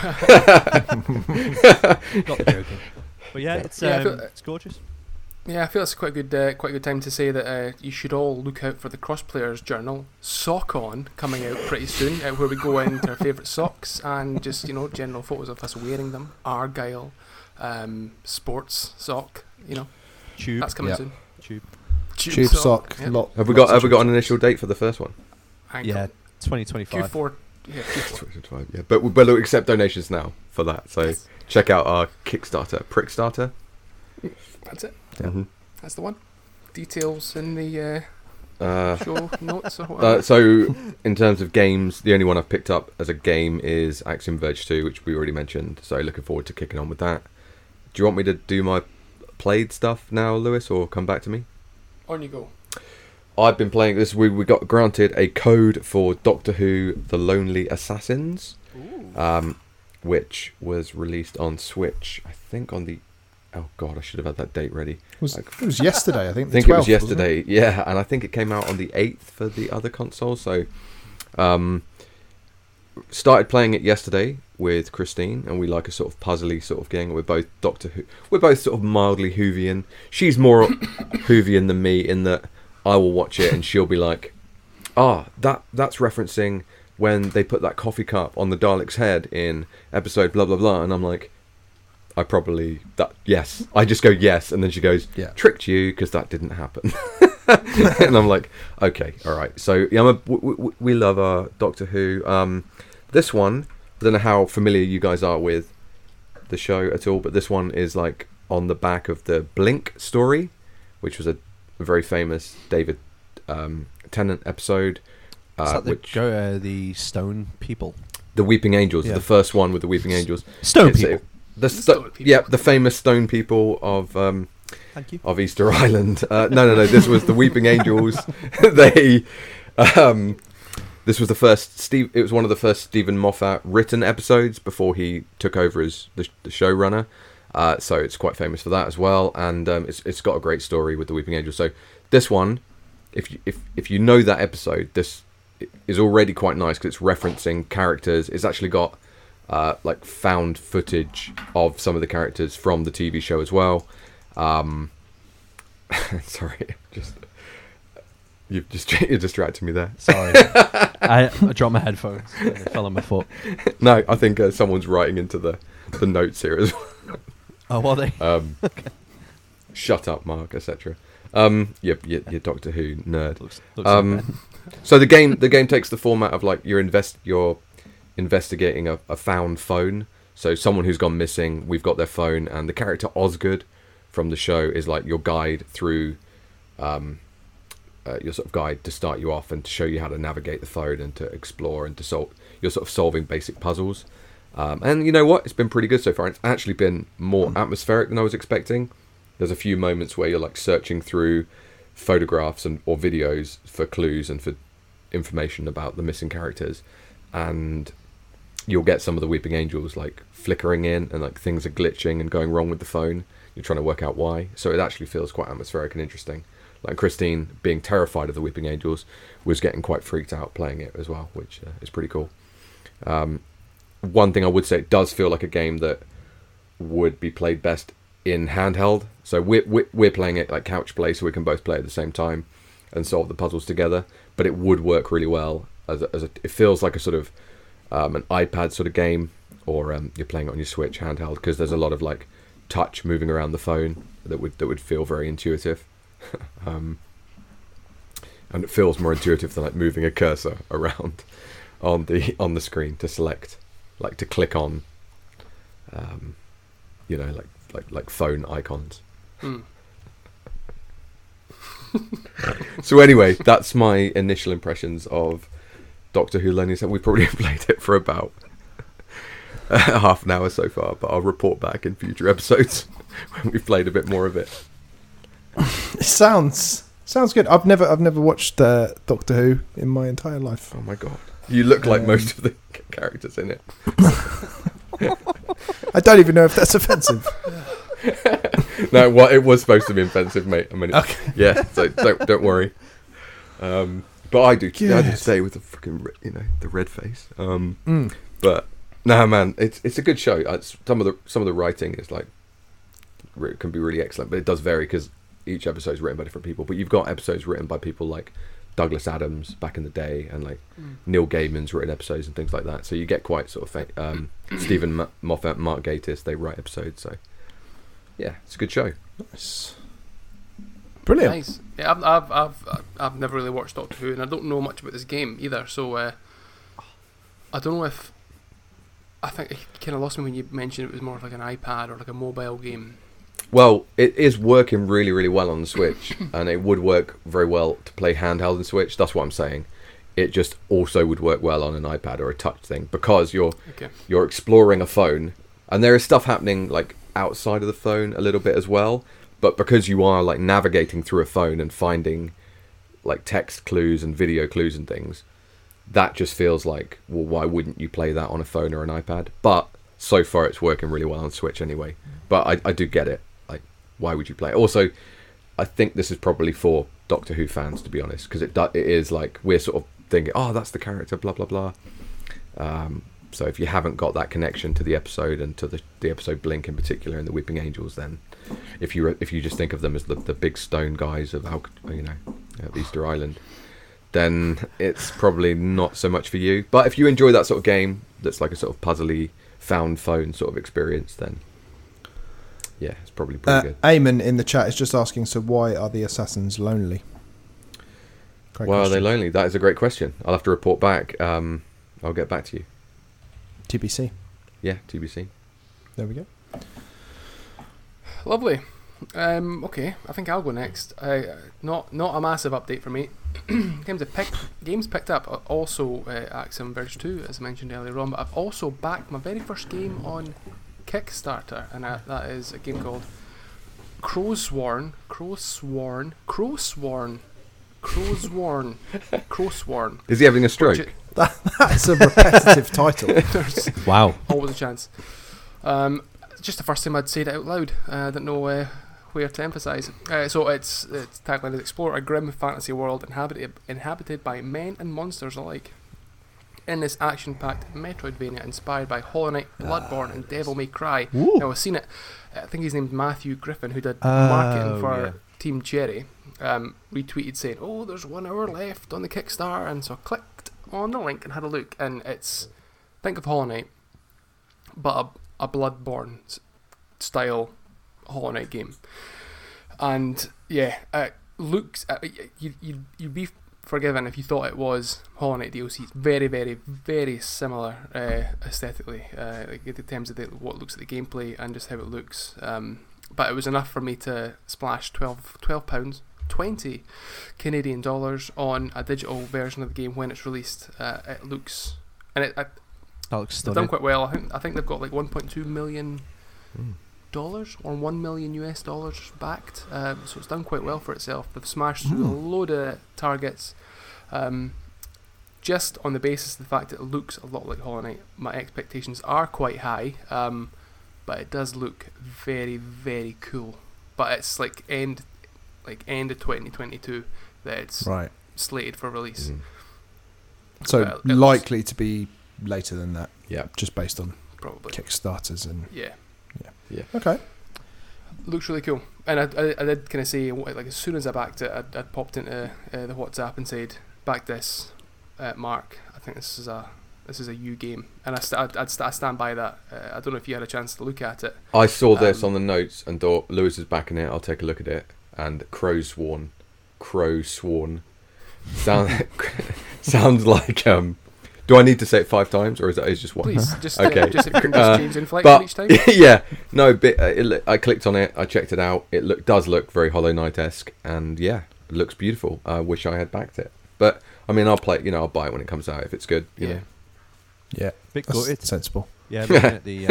Not joking. But yeah, it's gorgeous. Yeah, I feel it's quite a good time to say that you should all look out for the Cross Players Journal Sock On coming out pretty soon, where we go into our favourite socks and just, you know, general photos of us wearing them. Argyle, sports sock, you know. Tube. That's coming soon. Tube sock. Yep. Have we got an initial date for the first one? Yeah, 2025. Q4. Yeah, Q4. Yeah, but we'll accept donations now for that. So check out our Kickstarter, Prickstarter. That's it. Mm-hmm. That's the one. Details in the show notes or whatever. So in terms of games, the only one I've picked up as a game is Axiom Verge 2, which we already mentioned. So looking forward to kicking on with that. Do you want me to do my played stuff now, Lewis, or come back to me? On you go. I've been playing this. We got granted a code for Doctor Who: The Lonely Assassins, which was released on Switch. I think on the... Oh god, I should have had that date ready. It was yesterday, I think. I think 12th, it was yesterday. Yeah, and I think it came out on the 8th for the other console. So, started playing it yesterday with Christine, and we like a sort of puzzly sort of game. We're both Doctor Who. We're both sort of mildly Whovian. She's more Whovian than me in that I will watch it and she'll be like, that's referencing when they put that coffee cup on the Dalek's head in episode blah blah blah, and I'm like, I just go yes, and then she goes, tricked you, because that didn't happen. And I'm like, okay, all right. So yeah, we love our Doctor Who. This one, I don't know how familiar you guys are with the show at all, but this one is like on the back of the Blink story, which was a very famous David Tennant episode. Is that the Stone People? The Weeping Angels, the first one with the Weeping Angels. Stone People. The famous Stone People of Thank you. of Easter Island. No. This was the Weeping Angels. They, this was the first It was one of the first Stephen Moffat written episodes before he took over as the showrunner. So it's quite famous for that as well, and it's got a great story with the Weeping Angels. So this one, if you know that episode, this is already quite nice because it's referencing characters. It's actually got like found footage of some of the characters from the TV show as well. Sorry, just You're distracting me there. Sorry. I dropped my headphones. And they fell on my foot. No, I think someone's writing into the notes here as well. Oh, are they? Okay. Shut up, Mark, etc. You're Doctor Who nerd. Looks like so the game takes the format of like you're investigating a found phone. So someone who's gone missing, we've got their phone, and the character Osgood from the show is like your guide through, your sort of guide to start you off and to show you how to navigate the phone and to explore and to solve. You're sort of solving basic puzzles, and you know what? It's been pretty good so far. It's actually been more atmospheric than I was expecting. There's a few moments where you're like searching through photographs or videos for clues and for information about the missing characters, and you'll get some of the Weeping Angels like flickering in and like things are glitching and going wrong with the phone. You're trying to work out why. So it actually feels quite atmospheric and interesting. Like Christine, being terrified of the Weeping Angels, was getting quite freaked out playing it as well, which is pretty cool. One thing I would say, it does feel like a game that would be played best in handheld. So we're playing it like couch play, so we can both play at the same time and solve the puzzles together. But it would work really well it feels like a sort of an iPad sort of game, or you're playing it on your Switch handheld, because there's a lot of like touch moving around the phone that would feel very intuitive. And it feels more intuitive than like moving a cursor around on the screen to select, like to click on, like phone icons. So anyway, that's my initial impressions of Doctor Who Lonely Sun. We probably played it for about half an hour so far, but I'll report back in future episodes when we've played a bit more of it. It sounds good. I've never watched Doctor Who in my entire life. Oh my god, you look like most of the characters in it. I don't even know if that's offensive. No, well, it was supposed to be offensive, mate. I mean, okay. Yeah, so don't worry. But I do stay with the fucking, the red face. But no, man, it's a good show. Some of the writing is like can be really excellent, but it does vary because each episode is written by different people. But you've got episodes written by people like Douglas Adams back in the day, and like Neil Gaiman's written episodes and things like that. So you get quite sort of Stephen Moffat, Mark Gatiss, they write episodes. So yeah, it's a good show. Nice. Brilliant. Nice. Yeah, I've never really watched Doctor Who, and I don't know much about this game either. So I don't know if I think it kind of lost me when you mentioned it was more of like an iPad or like a mobile game. Well, it is working really, really well on the Switch, and it would work very well to play handheld on Switch. That's what I'm saying. It just also would work well on an iPad or a touch thing, because you're exploring a phone, and there is stuff happening like outside of the phone a little bit as well. But because you are like navigating through a phone and finding like text clues and video clues and things, that just feels like, well, why wouldn't you play that on a phone or an iPad? But so far it's working really well on Switch anyway. But I do get it. Like, why would you play it? Also, I think this is probably for Doctor Who fans, to be honest, because it is like we're sort of thinking, oh, that's the character, blah, blah, blah. So if you haven't got that connection to the episode and to the episode Blink in particular and the Weeping Angels, then if you just think of them as the big stone guys of Easter Island, then it's probably not so much for you. But if you enjoy that sort of game that's like a sort of puzzly found phone sort of experience, then yeah, it's probably pretty good. Eamon in the chat is just asking, so why are the assassins lonely? Why are they lonely? That is a great question. I'll have to report back. I'll get back to you. TBC. Yeah, TBC. There we go. Lovely. Okay, I think I'll go next. Not a massive update for me. Games picked up. Also, Axiom Verge 2, as I mentioned earlier on. But I've also backed my very first game on Kickstarter, and that is a game called Crowsworn. Is he having a stroke? That's a repetitive title. Wow. Always a chance. Just the first time I'd said it out loud. I didn't know where to emphasise. So its tagline is explore a grim fantasy world inhabited by men and monsters alike. In this action-packed Metroidvania inspired by Hollow Knight, Bloodborne and Devil May Cry. Now I've seen it. I think his name's Matthew Griffin, who did marketing for Team Cherry. retweeted saying, "Oh, there's 1 hour left on the Kickstarter," and so I clicked on the link and had a look, and it's, think of Hollow Knight, but a Bloodborne style Hollow Knight game, and yeah, it looks you'd be forgiven if you thought it was Hollow Knight DLC. It's very, very, very similar aesthetically, like in terms of what looks at the gameplay and just how it looks. But it was enough for me to splash £12, 20 Canadian dollars on a digital version of the game when it's released. It looks, and that looks they've stunning. done quite well. I think they've got like $1.2 million or $1 million US backed. So it's done quite well for itself. They've smashed through a load of targets. Just on the basis of the fact that it looks a lot like Hollow Knight, my expectations are quite high. But it does look very, very cool. But it's like end of 2022 that it's slated for release. So likely to be later than that. Yeah, just based on probably Kickstarters and yeah. Okay, looks really cool. And I did kind of say, like, as soon as I backed it, I popped into the WhatsApp and said, "Back this, Mark. I think this is a you game," and I stand by that. I don't know if you had a chance to look at it. I saw this on the notes and thought, Lewis is backing it, I'll take a look at it. And Crow Sworn sounds like do I need to say it 5 times, or is it just one? Please, just okay. Just if you can just change inflection each time. Yeah, no. I clicked on it, I checked it out. It does look very Hollow Knight-esque, and yeah, it looks beautiful. I wish I had backed it, but I mean, I'll play it. I'll buy it when it comes out if it's good. You know. Yeah, That's sensible. Yeah, looking at the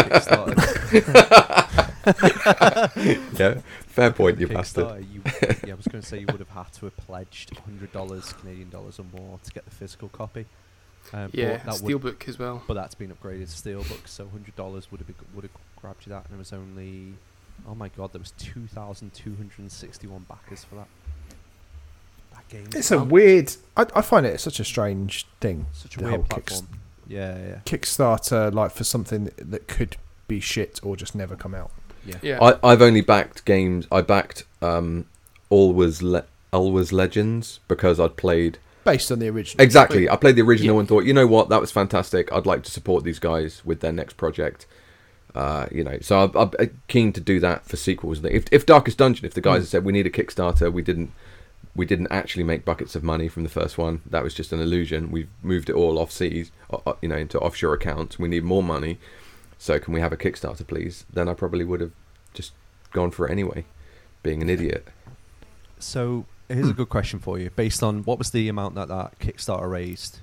Kickstarter. Yeah, fair point, you bastard. I was going to say you would have had to have pledged $100 Canadian dollars or more to get the physical copy. Yeah, Steelbook as well. But that's been upgraded to Steelbook, so $100 would have grabbed you that, and it was only, oh my god, there was 2,261 backers for that. That game. It's a weird. I find it such a strange thing. Such a weird platform. Yeah. Kickstarter, like, for something that could be shit or just never come out. Yeah. I've only backed games. I backed Always Legends because I'd played based on the original. Exactly. I played the original and thought, you know what, that was fantastic. I'd like to support these guys with their next project. So I'm keen to do that for sequels. If Darkest Dungeon, if the guys had said we need a Kickstarter, we didn't actually make buckets of money from the first one. That was just an illusion. We've moved it all into offshore accounts. We need more money. So can we have a Kickstarter, please? Then I probably would have just gone for it anyway, being an idiot. So here's a good question for you. Based on what was the amount that Kickstarter raised?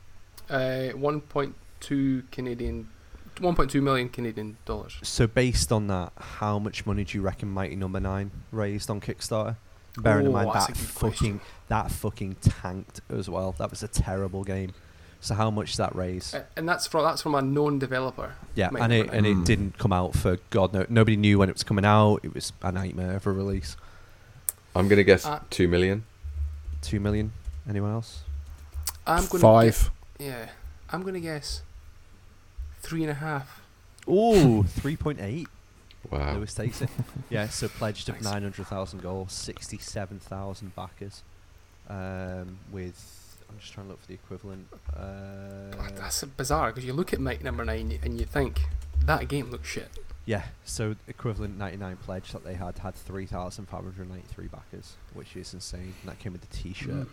1.2 million Canadian dollars. So based on that, how much money do you reckon Mighty Number 9 raised on Kickstarter? Bearing in mind that fucking tanked as well. That was a terrible game. So how much does that raise? And that's from a known developer. Yeah, and it didn't come out for God no. Nobody knew when it was coming out. It was a nightmare for release. I'm gonna guess 2 million. 2 million. Anyone else? I'm gonna 5. I'm gonna guess 3.5. Ooh, 3.8. Wow. Lewis takes it. Yeah, so pledged of 900,000 goals, 67,000 backers. With, I'm just trying to look for the equivalent. That's bizarre because you look at Mighty Number 9 and you think that game looks shit. Yeah, so equivalent 99 pledge that they had 3,593 backers, which is insane. And that came with the T-shirt.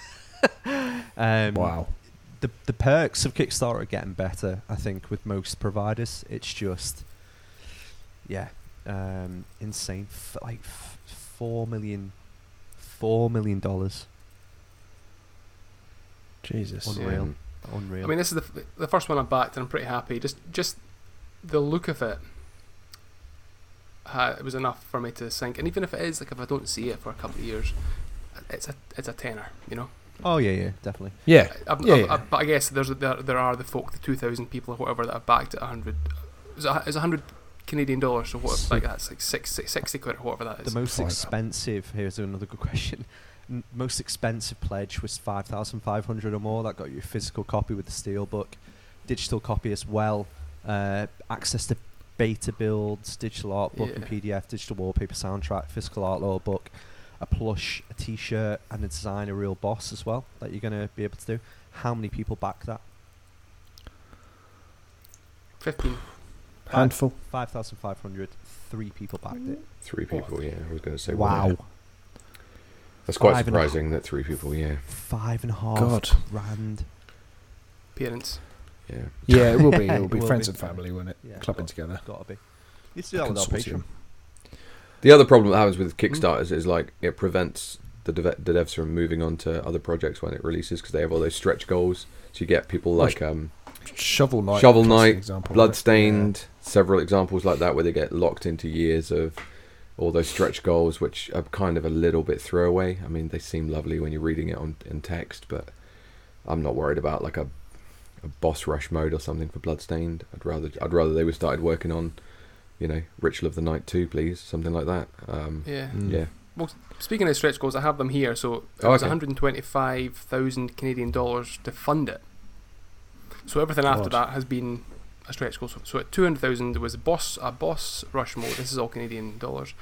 Wow. The perks of Kickstarter are getting better, I think, with most providers. It's just, insane. $4 million. Jesus. Unreal. Yeah. Unreal. I mean, this is the first one I backed, and I'm pretty happy. Just the look of it. It was enough for me to sink, and even if it is, like, if I don't see it for a couple of years, it's a tenner, you know. Oh yeah, definitely. Yeah, but I guess there are the folk, the 2,000 people or whatever, that have backed at 100. It's 100 Canadian dollars, so what? Like that's like 60 quid or whatever that is. The most expensive. Here's another good question. Most expensive pledge was 5,500 or more. That got you a physical copy with the Steelbook, digital copy as well, access to beta builds, digital art book and PDF, digital wallpaper, soundtrack, physical art lore book. a plush, a T-shirt, and a design a real boss as well that you're going to be able to do. How many people back that? 15. Handful. 5,500. 3 people backed it. 3 people, yeah. I was going to say. Wow. Well, that's quite 5.5 surprising that 3 people, yeah. 5.5 God. grand. Parents. Yeah. Yeah, it will be. It will be Will friends be. and family, won't it? Yeah, Clubbing together. Gotta be. You see that with our Patreon. Consortium. The other problem that happens with Kickstarters is like it prevents the devs from moving on to other projects when it releases because they have all those stretch goals. So you get people like Shovel Knight. Shovel for Knight, example, Bloodstained, several examples like that where they get locked into years of all those stretch goals, which are kind of a little bit throwaway. I mean, they seem lovely when you're reading it in text, but I'm not worried about like a boss rush mode or something for Bloodstained. I'd rather they were started working on, Ritual of the Night 2, please, something like that. Yeah. Well, speaking of stretch goals, I have them here. So it was 125,000 Canadian dollars to fund it. So everything after that has been a stretch goal. So at 200,000 was a boss rush mode. This is all Canadian dollars.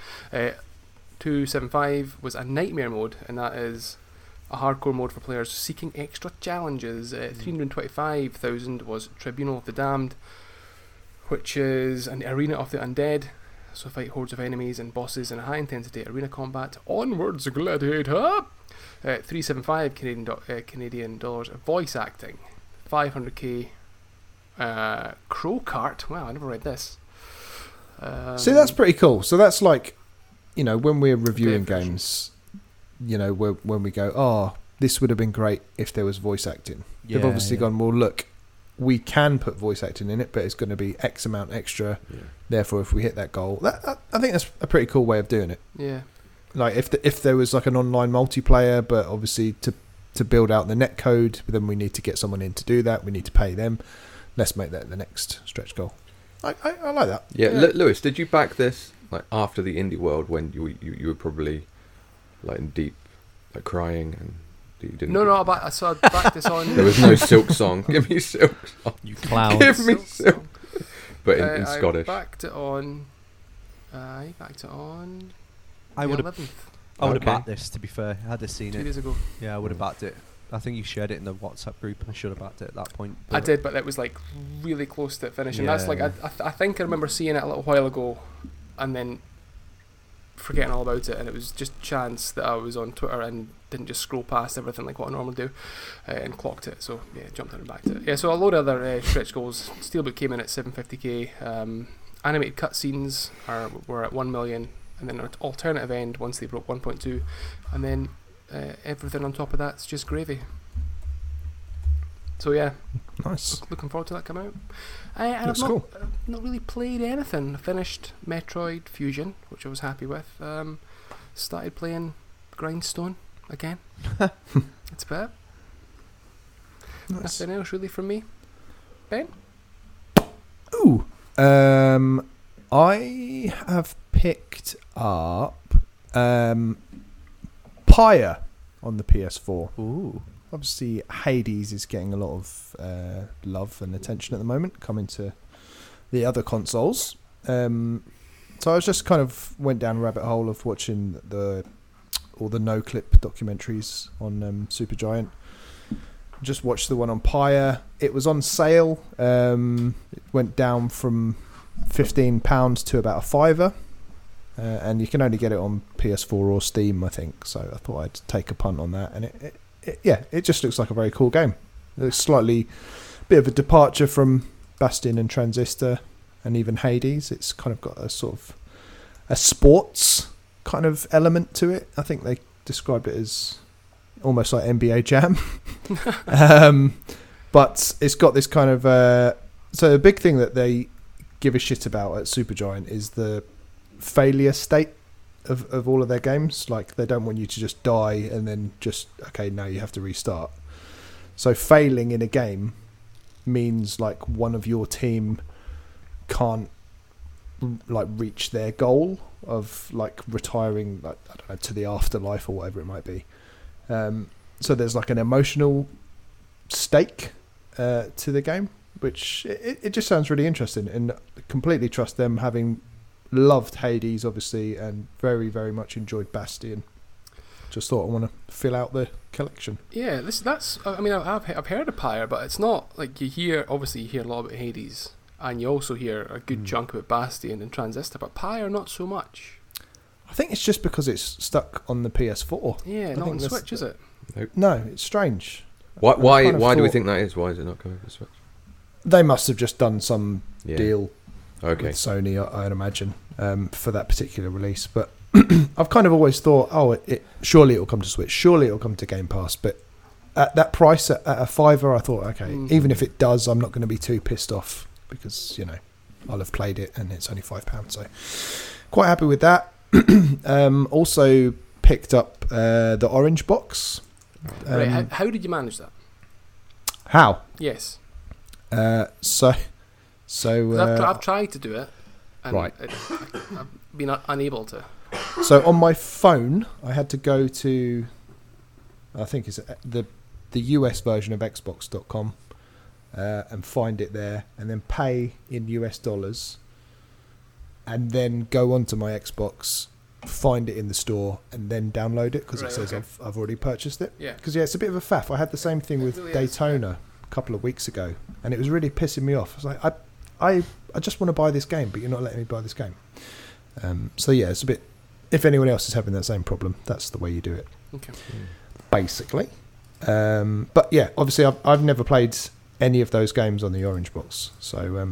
275 was a nightmare mode, and that is a hardcore mode for players seeking extra challenges. 325,000 was Tribunal of the Damned, which is an arena of the undead. So fight hordes of enemies and bosses in a high intensity arena combat. Onwards, gladiator! 375 Canadian dollars. Voice acting. 500k. Crow Cart. Wow, I never read this. See, that's pretty cool. So that's like, when we're reviewing games, when we go, this would have been great if there was voice acting. They've obviously gone, well, look, we can put voice acting in it, but it's going to be X amount extra. Yeah. Therefore, if we hit that goal, I think that's a pretty cool way of doing it. Yeah. Like if there was like an online multiplayer, but obviously to build out the net code, then we need to get someone in to do that. We need to pay them. Let's make that the next stretch goal. I like that. Yeah. Lewis, did you back this like after the indie world when you were probably like in deep like crying and you didn't? No, I backed this on. There was no Silk Song. Give me Silk Song. You clown. Give me Silk. But in Scottish. I backed it on. I backed it on. I would have. 11th. I would have backed this. To be fair, had I seen 2 it days ago. Yeah, I would have backed it. I think you shared it in the WhatsApp group. I should have backed it at that point. I did, but it was like really close to finishing. Yeah. That's like I think I remember seeing it a little while ago, and then forgetting all about it, and it was just chance that I was on Twitter and didn't just scroll past everything like what I normally do, and clocked it. So yeah, jumped in and backed it. Yeah, so a load of other stretch goals. Steelbook came in at 750k. Animated cutscenes were at 1 million, and then an alternative end once they broke 1.2, and then everything on top of that's just gravy. So yeah, nice. Looking forward to that coming out. And Looks I've cool. not really played anything. I finished Metroid Fusion, which I was happy with. Started playing Grindstone again. That's about it. Nice. Nothing else really from me. Ben? Ooh. I have picked up Pyre on the PS4. Ooh. Obviously, Hades is getting a lot of love and attention at the moment, coming to the other consoles. So I was just kind of went down a rabbit hole of watching all the no-clip documentaries on Supergiant. Just watched the one on Pyre. It was on sale. It went down from £15 to about £5. And you can only get it on PS4 or Steam, I think. So I thought I'd take a punt on that. And it just looks like a very cool game. It's slightly bit of a departure from Bastion and Transistor and even Hades. It's kind of got a sort of a sports kind of element to it. I think they described it as almost like NBA Jam. But it's got this kind of... so the big thing that they give a shit about at Supergiant is the failure state of all of their games. Like, they don't want you to just die and then just, okay, now you have to restart. So failing in a game means like one of your team can't like reach their goal of like retiring, like, I don't know, to the afterlife or whatever it might be. So there's like an emotional stake to the game, which it just sounds really interesting, and completely trust them, having loved Hades obviously and very, very much enjoyed Bastion. Just thought I want to fill out the collection. Yeah, I've heard of Pyre, but it's not like you hear a lot about Hades, and you also hear a good chunk about Bastion and Transistor, but Pyre not so much. I think it's just because it's stuck on the PS4. Yeah, not on the Switch, is it? Nope. No, it's strange. Why do we think that is? Why is it not coming to the Switch? They must have just done some deal with Sony, I'd imagine, for that particular release. But I've kind of always thought, surely it'll come to Switch, surely it'll come to Game Pass. But at that price, at a $5, I thought, okay, even if it does, I'm not going to be too pissed off because, I'll have played it and it's only £5. So quite happy with that. Also picked up the Orange Box. Right, how did you manage that? How? Yes. I've tried to do it, and right. I've been unable to. So on my phone, I had to go to, I think it's the US version of Xbox.com, and find it there, and then pay in US dollars, and then go onto my Xbox, find it in the store, and then download it because it says I've already purchased it. Yeah. Because it's a bit of a faff. I had the same thing with really Daytona a couple of weeks ago, and it was really pissing me off. I was like, I just want to buy this game, but you're not letting me buy this game. So yeah, it's a bit. If anyone else is having that same problem, that's the way you do it. Okay. Basically. But yeah, obviously I've never played any of those games on the Orange Box, so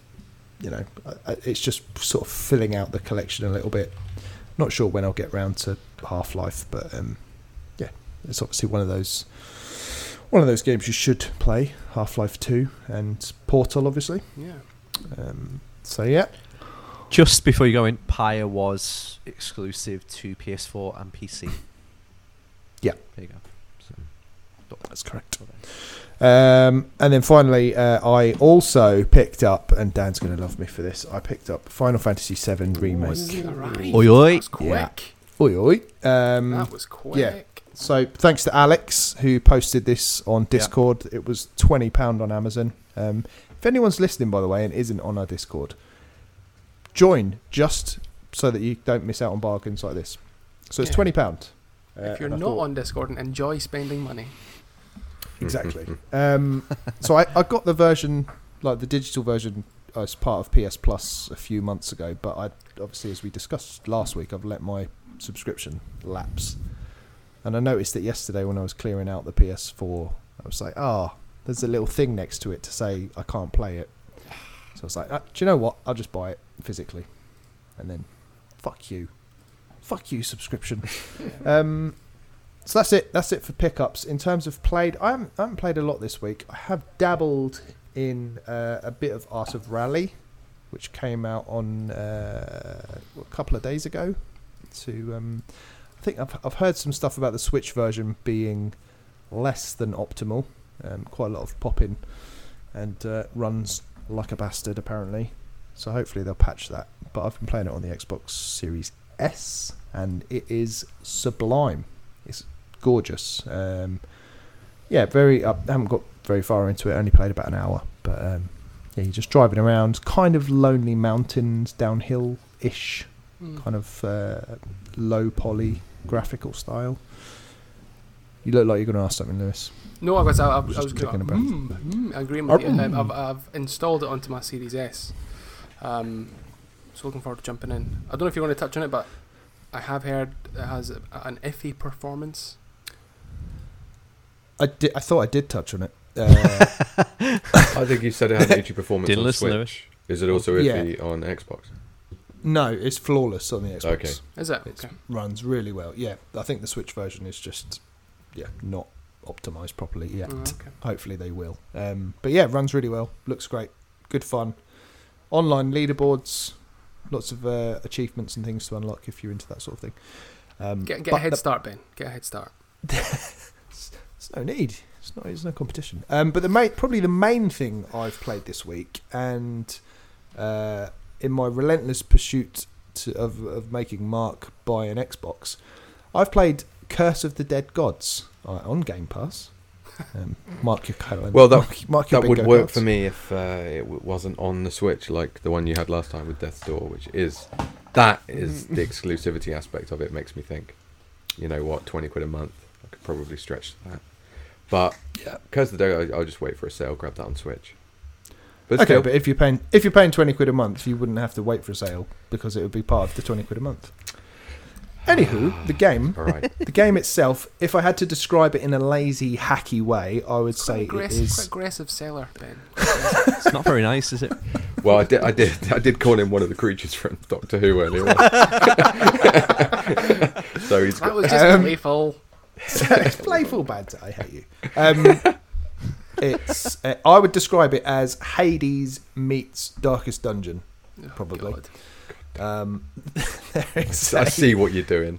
it's just sort of filling out the collection a little bit. Not sure when I'll get round to Half-Life, but yeah, it's obviously one of those games you should play. Half-Life 2 and Portal, obviously. Yeah. So yeah. Just before you go in, Pyre was exclusive to PS4 and PC. Yeah. There you go. So, that's correct. And then finally, I also picked up, and Dan's going to love me for this, I picked up Final Fantasy VII Remake. Right. Oi, oi. That was quick. Yeah. Oi, oi. That was quick. Yeah. So thanks to Alex, who posted this on Discord. Yeah. It was £20 on Amazon. If anyone's listening, by the way, and isn't on our Discord, join just so that you don't miss out on bargains like this. So it's £20. If you're not on Discord and enjoy spending money. Exactly. So I got the version, like the digital version, as part of PS Plus a few months ago, but I obviously, as we discussed last week, I've let my subscription lapse. And I noticed that yesterday when I was clearing out the PS4, I was like, there's a little thing next to it to say I can't play it. So I was like, do you know what? I'll just buy it physically. And then, fuck you, subscription. So that's it for pickups. In terms of played, I haven't played a lot this week. I have dabbled in a bit of Art of Rally, which came out on a couple of days ago. I think I've heard some stuff about the Switch version being less than optimal. Quite a lot of popping and runs like a bastard apparently. So hopefully they'll patch that. But I've been playing it on the Xbox Series S, and it is sublime. It's gorgeous. I haven't got very far into it. I only played about an hour, but you're just driving around, kind of lonely mountains, downhill-ish, kind of low poly graphical style. You look like you're going to ask something, Lewis. No, I was clicking about. agreeing with you. I've installed it onto my Series S. So looking forward to jumping in. I don't know if you want to touch on it, but I have heard it has an iffy performance. I thought I did touch on it. I think you said it had an iffy performance on listen, Switch. Lewis. Is it also iffy on Xbox? No, it's flawless on the Xbox. Okay. Is it? It runs really well. Yeah, I think the Switch version is just not optimized properly yet. Hopefully they will. But yeah, it runs really well. Looks great. Good fun. Online leaderboards. Lots of achievements and things to unlock if you're into that sort of thing. Get a head start, Ben. Get a head start. There's no need. There's no competition. But probably the main thing I've played this week, and in my relentless pursuit of making Mark buy an Xbox, I've played Curse of the Dead Gods on Game Pass. Mark your calendar. Well, that would work cards. for me if it wasn't on the Switch like the one you had last time with Death's Door, which is the exclusivity aspect of it makes me think. you know what, 20 quid a month. I could probably stretch to that. But because the day, I'll just wait for a sale, grab that on Switch. But okay, but if you're paying 20 quid a month, you wouldn't have to wait for a sale because it would be part of the 20 quid a month. Anywho, the game itself, if I had to describe it in a lazy, hacky way, I would say it is quite aggressive seller, Ben. It's not very nice, is it? Well, I did call him one of the creatures from Doctor Who earlier on. So that was just playful. It's playful banter. I hate you. It's I would describe it as Hades meets Darkest Dungeon, probably. I see what you're doing.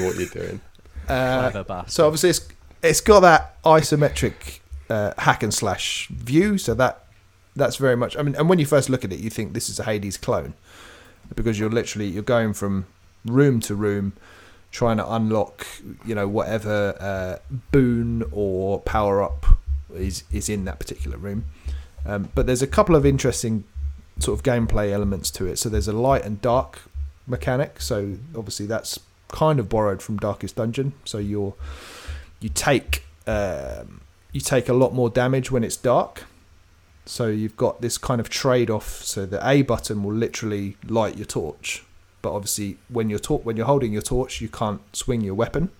So obviously it's got that isometric hack and slash view, so that's very much. I mean, and when you first look at it, you think this is a Hades clone because you're going from room to room, trying to unlock, you know, whatever boon or power up is in that particular room. But there's a couple of interesting sort of gameplay elements to it. So there's a light and dark mechanic. So obviously that's kind of borrowed from Darkest Dungeon. So you take a lot more damage when it's dark. So you've got this kind of trade-off. So the A button will literally light your torch, but obviously when you're holding your torch, you can't swing your weapon.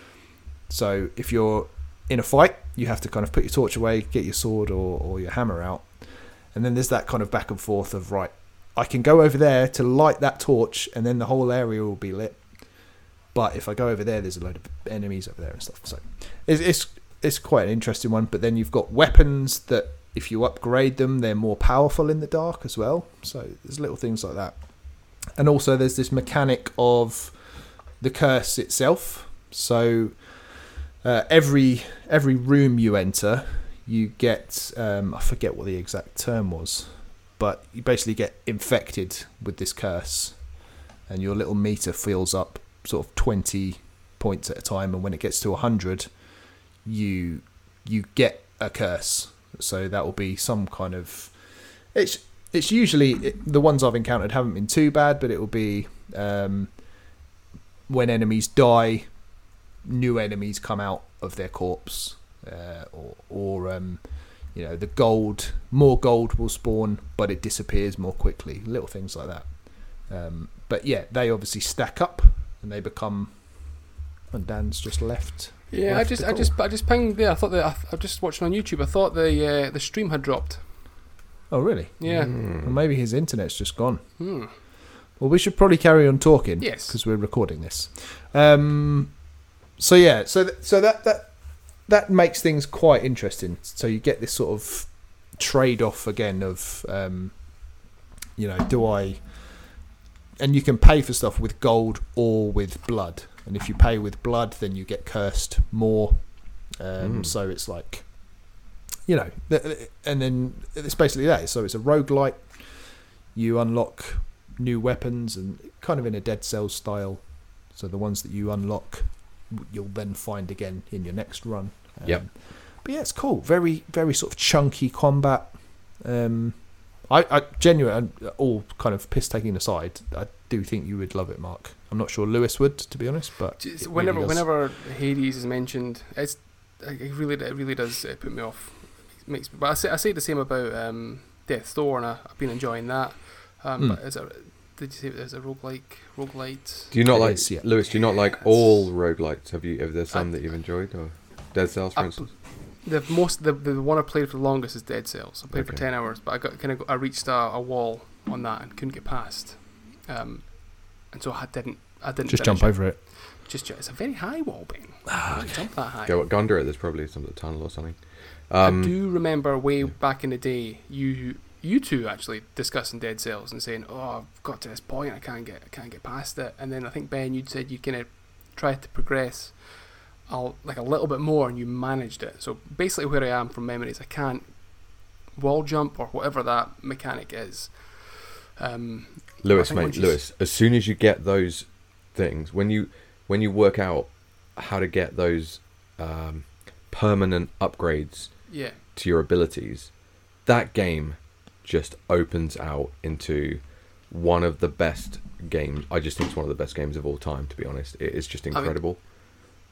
So if you're in a fight, you have to kind of put your torch away, get your sword or your hammer out. And then there's that kind of back and forth of, right, I can go over there to light that torch and then the whole area will be lit. But if I go over there, there's a load of enemies over there and stuff. So it's quite an interesting one. But then you've got weapons that if you upgrade them, they're more powerful in the dark as well. So there's little things like that. And also there's this mechanic of the curse itself. So every room you enter, you get, I forget what the exact term was, but you basically get infected with this curse and your little meter fills up sort of 20 points at a time. And when it gets to 100, you get a curse. So that will be some kind of, it's usually, the ones I've encountered haven't been too bad, but it will be when enemies die, new enemies come out of their corpse, or you know, more gold will spawn, but it disappears more quickly. Little things like that. But yeah, they obviously stack up and they become. And Dan's just left. Yeah, I just pinged there. I thought that I just watching on YouTube. I thought the stream had dropped. Oh really? Yeah. Well, maybe his internet's just gone. Well, we should probably carry on talking. Yes, because we're recording this. So yeah, so that makes things quite interesting. So you get this sort of trade-off again of, you know, and you can pay for stuff with gold or with blood. And if you pay with blood, then you get cursed more. So it's like, you know, and then it's basically that. So it's a roguelike. You unlock new weapons and kind of in a Dead Cells style. So the ones that you unlock, you'll then find again in your next run. But yeah, it's cool. Very, very sort of chunky combat. I genuinely, all kind of piss taking aside, I do think you would love it, Mark. I'm not sure Lewis would, to be honest, but whenever Hades is mentioned, it really does put me off. But I say the same about Death's Door, and I've been enjoying that. But did you say there's a roguelite? Do you not like Lewis? Do you not like all roguelites? Have there some that you've enjoyed, or Dead Cells, for instance? The one I played for the longest is Dead Cells. I played for 10 hours, but I reached a wall on that and couldn't get past. And so I didn't just jump over it. It's a very high wall, Ben. Jump that high. Go at Gondor. There's probably some tunnel or something. I do remember way back in the day, you two actually discussing Dead Cells and saying, "Oh, I've got to this point, I can't get past it." And then I think Ben, you'd said you kind of tried to progress like a little bit more, and you managed it. So basically, where I am from memory is I can't wall jump or whatever that mechanic is. Lewis, as soon as you get those things, when you work out how to get those permanent upgrades to your abilities, that game just opens out into one of the best games. I just think it's one of the best games of all time, to be honest. It is just incredible.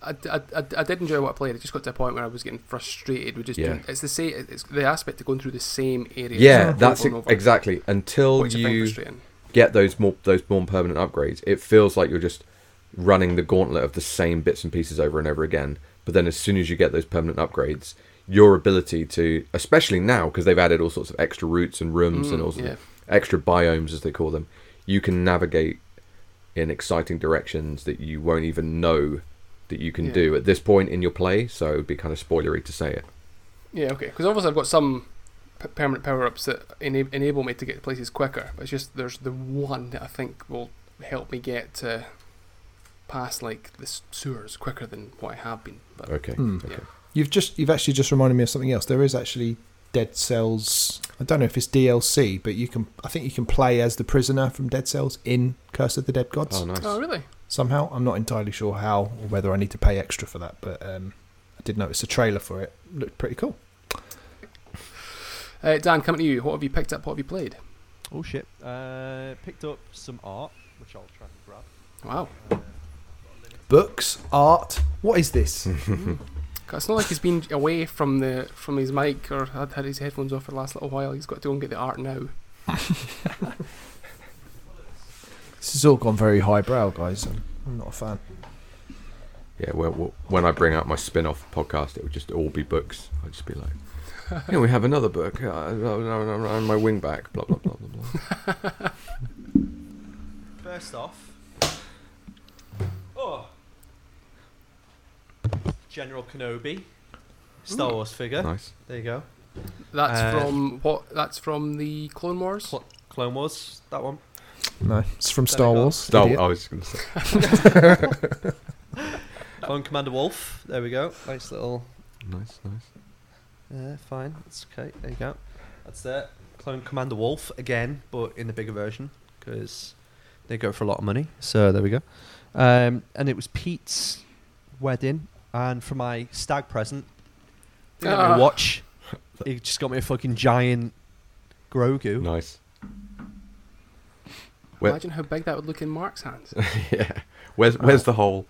I did enjoy what I played. It just got to a point where I was getting frustrated with just doing. It's the same. It's the aspect of going through the same area. Yeah, that's exactly. Until you get those more permanent upgrades, it feels like you're just running the gauntlet of the same bits and pieces over and over again. But then as soon as you get those permanent upgrades, your ability to, especially now because they've added all sorts of extra routes and rooms and all sorts of extra biomes as they call them, you can navigate in exciting directions that you won't even know that you can do at this point in your play. So it would be kind of spoilery to say it. Yeah, okay. Because obviously I've got some permanent power-ups that enable me to get to places quicker. But it's just there's the one that I think will help me get to past like the sewers quicker than what I have been. But, okay. Yeah. You've actually just reminded me of something else. There is actually Dead Cells. I don't know if it's DLC, but I think you can play as the prisoner from Dead Cells in Curse of the Dead Gods. Oh, nice. Oh, really? Somehow, I'm not entirely sure how or whether I need to pay extra for that, but I did notice a trailer for it. Looked pretty cool. Dan, coming to you. What have you picked up? What have you played? Oh shit! Picked up some art, which I'll try and grab. Wow. Books, art. What is this? It's not like he's been away from his mic or had his headphones off for the last little while. He's got to go and get the art now. This has all gone very highbrow, guys. I'm not a fan. Yeah, well, when I bring out my spin-off podcast, it would just all be books. I'd just be like, we have another book. On my wing back. Blah blah blah blah blah. First off, General Kenobi, Star Wars figure. Nice. There you go. That's from what? That's from the Clone Wars. Clone Wars. That one. No, it's from Star Wars. I was going to say. Clone Commander Wolf. There we go. Nice little. Nice. Fine. That's okay. There you go. That's it. Clone Commander Wolf again, but in the bigger version because they go for a lot of money. So there we go. And it was Pete's wedding, and for my stag present, they got me a watch. He just got me a fucking giant Grogu. Nice. Imagine how big that would look in Mark's hands. Yeah. Where's the hole?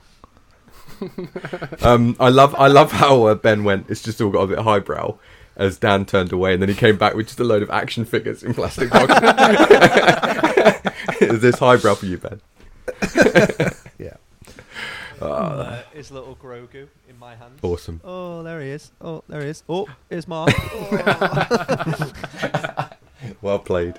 I love how Ben went. It's just all got a bit highbrow. As Dan turned away, and then he came back with just a load of action figures in plastic boxes. Is this highbrow for you, Ben? Yeah. His little Grogu in my hands. Awesome. Oh, there he is. Oh, there he is. Oh, here's Mark. Well played.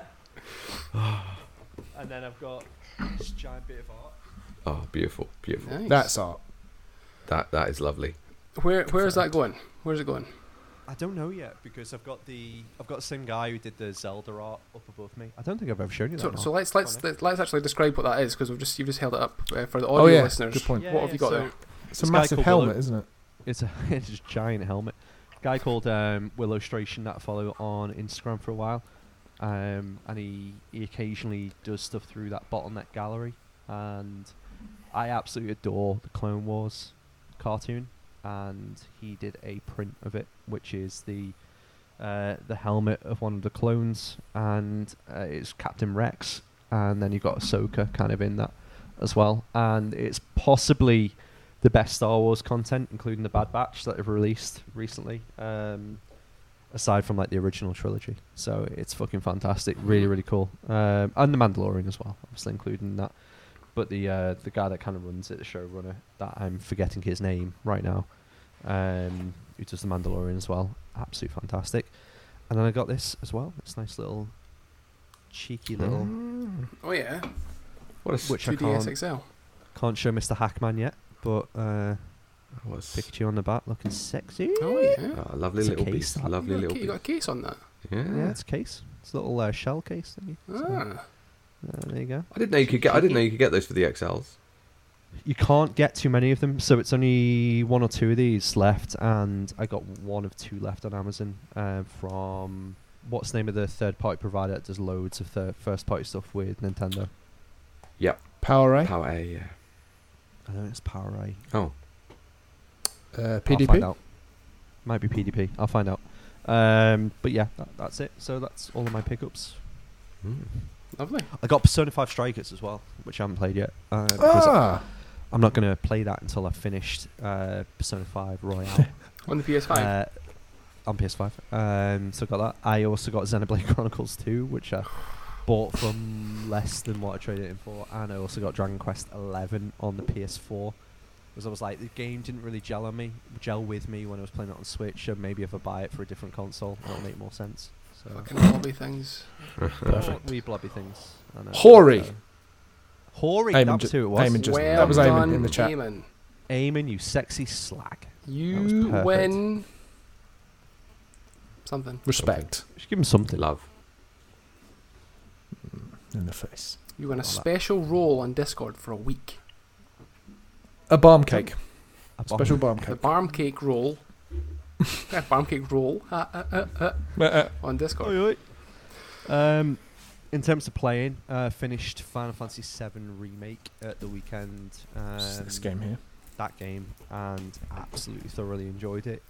And then I've got this giant bit of art. Oh, beautiful. Nice. That's art. That is lovely. Where is that going? Where's it going? I don't know yet because I've got the same guy who did the Zelda art up above me. I don't think I've ever shown you that. So let's actually describe what that is because you've just held it up for the audio listeners. Good point. What have you got there? It's a massive helmet, isn't it? It's a giant helmet. A guy called Willowstration that I follow on Instagram for a while, and he occasionally does stuff through that Bottleneck Gallery, and I absolutely adore the Clone Wars cartoon. And he did a print of it, which is the helmet of one of the clones, and it's Captain Rex, and then you've got Ahsoka kind of in that as well, and it's possibly the best Star Wars content, including the Bad Batch that they've released recently, aside from like the original trilogy. So it's fucking fantastic, really really cool, and the Mandalorian as well, obviously including that. But the guy that kind of runs it, the showrunner, that I'm forgetting his name right now, who does the Mandalorian as well, absolutely fantastic. And then I got this as well. This nice little cheeky little. Oh yeah. What a which I 2DS XL. Can't show Mr. Hackman yet, but Pikachu on the back looking sexy. Oh yeah. Oh, lovely little piece. Lovely little piece. You got a case on that? Yeah. It's a case. It's a little shell case thingy. So, there you go. I didn't know you could get those for the XLs. You can't get too many of them, so it's only one or two of these left, and I got one of two left on Amazon from what's the name of the third-party provider that does loads of first-party stuff with Nintendo. Yep. PowerA. PowerA, yeah. I don't know, it's PowerA. Oh. PDP. I'll find out. Might be PDP. I'll find out. But yeah, that's it. So that's all of my pickups. Lovely. I got Persona 5 Strikers as well, which I haven't played yet. I'm not going to play that until I've finished Persona 5 Royale. On the PS5? On PS5. So I got that. I also got Xenoblade Chronicles 2, which I bought from less than what I traded it in for. And I also got Dragon Quest 11 on the PS4. Because I was like, the game didn't really gel with me when I was playing it on Switch. And maybe if I buy it for a different console, it'll make more sense. So Fucking blobby things. wee blobby things. I know. Hori. Hori, Eamon that's who it was. Eamon just- Well that was Eamon done, in the chat. Eamon. Eamon, you sexy slag. You perfect. win something. Respect Just give him something. Love. in the face. You win a All that. special role on Discord for a week. A barm cake. A Special barm The cake. barm cake roll. Barm cake roll on Discord. Oi, oi. In terms of playing, finished Final Fantasy VII Remake at the weekend. It's this game here. That game, and absolutely thoroughly enjoyed it.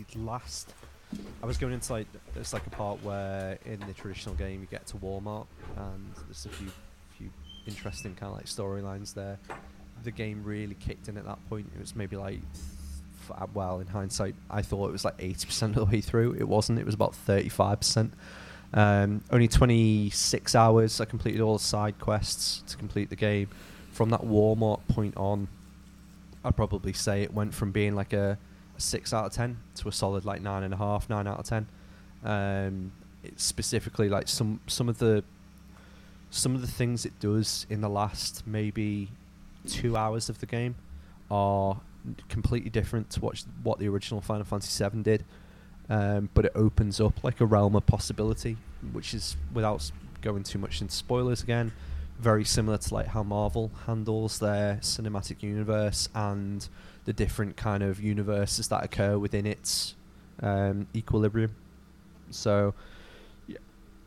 I was going into there's like a part where in the traditional game you get to Walmart, and there's a few interesting kind of like storylines there. The game really kicked in at that point. It was maybe like, well, in hindsight, I thought it was like 80% of the way through. It wasn't. It was about 35%. Only 26 hours. I completed all the side quests to complete the game. From that Walmart point on, I'd probably say it went from being like a 6 out of 10 to a solid like 9.5, 9 out of 10. It's specifically like some of the things it does in the last maybe 2 hours of the game are completely different to what the original Final Fantasy VII did. But it opens up like a realm of possibility, which is, without going too much into spoilers again, very similar to like how Marvel handles their cinematic universe and the different kind of universes that occur within its equilibrium. So yeah,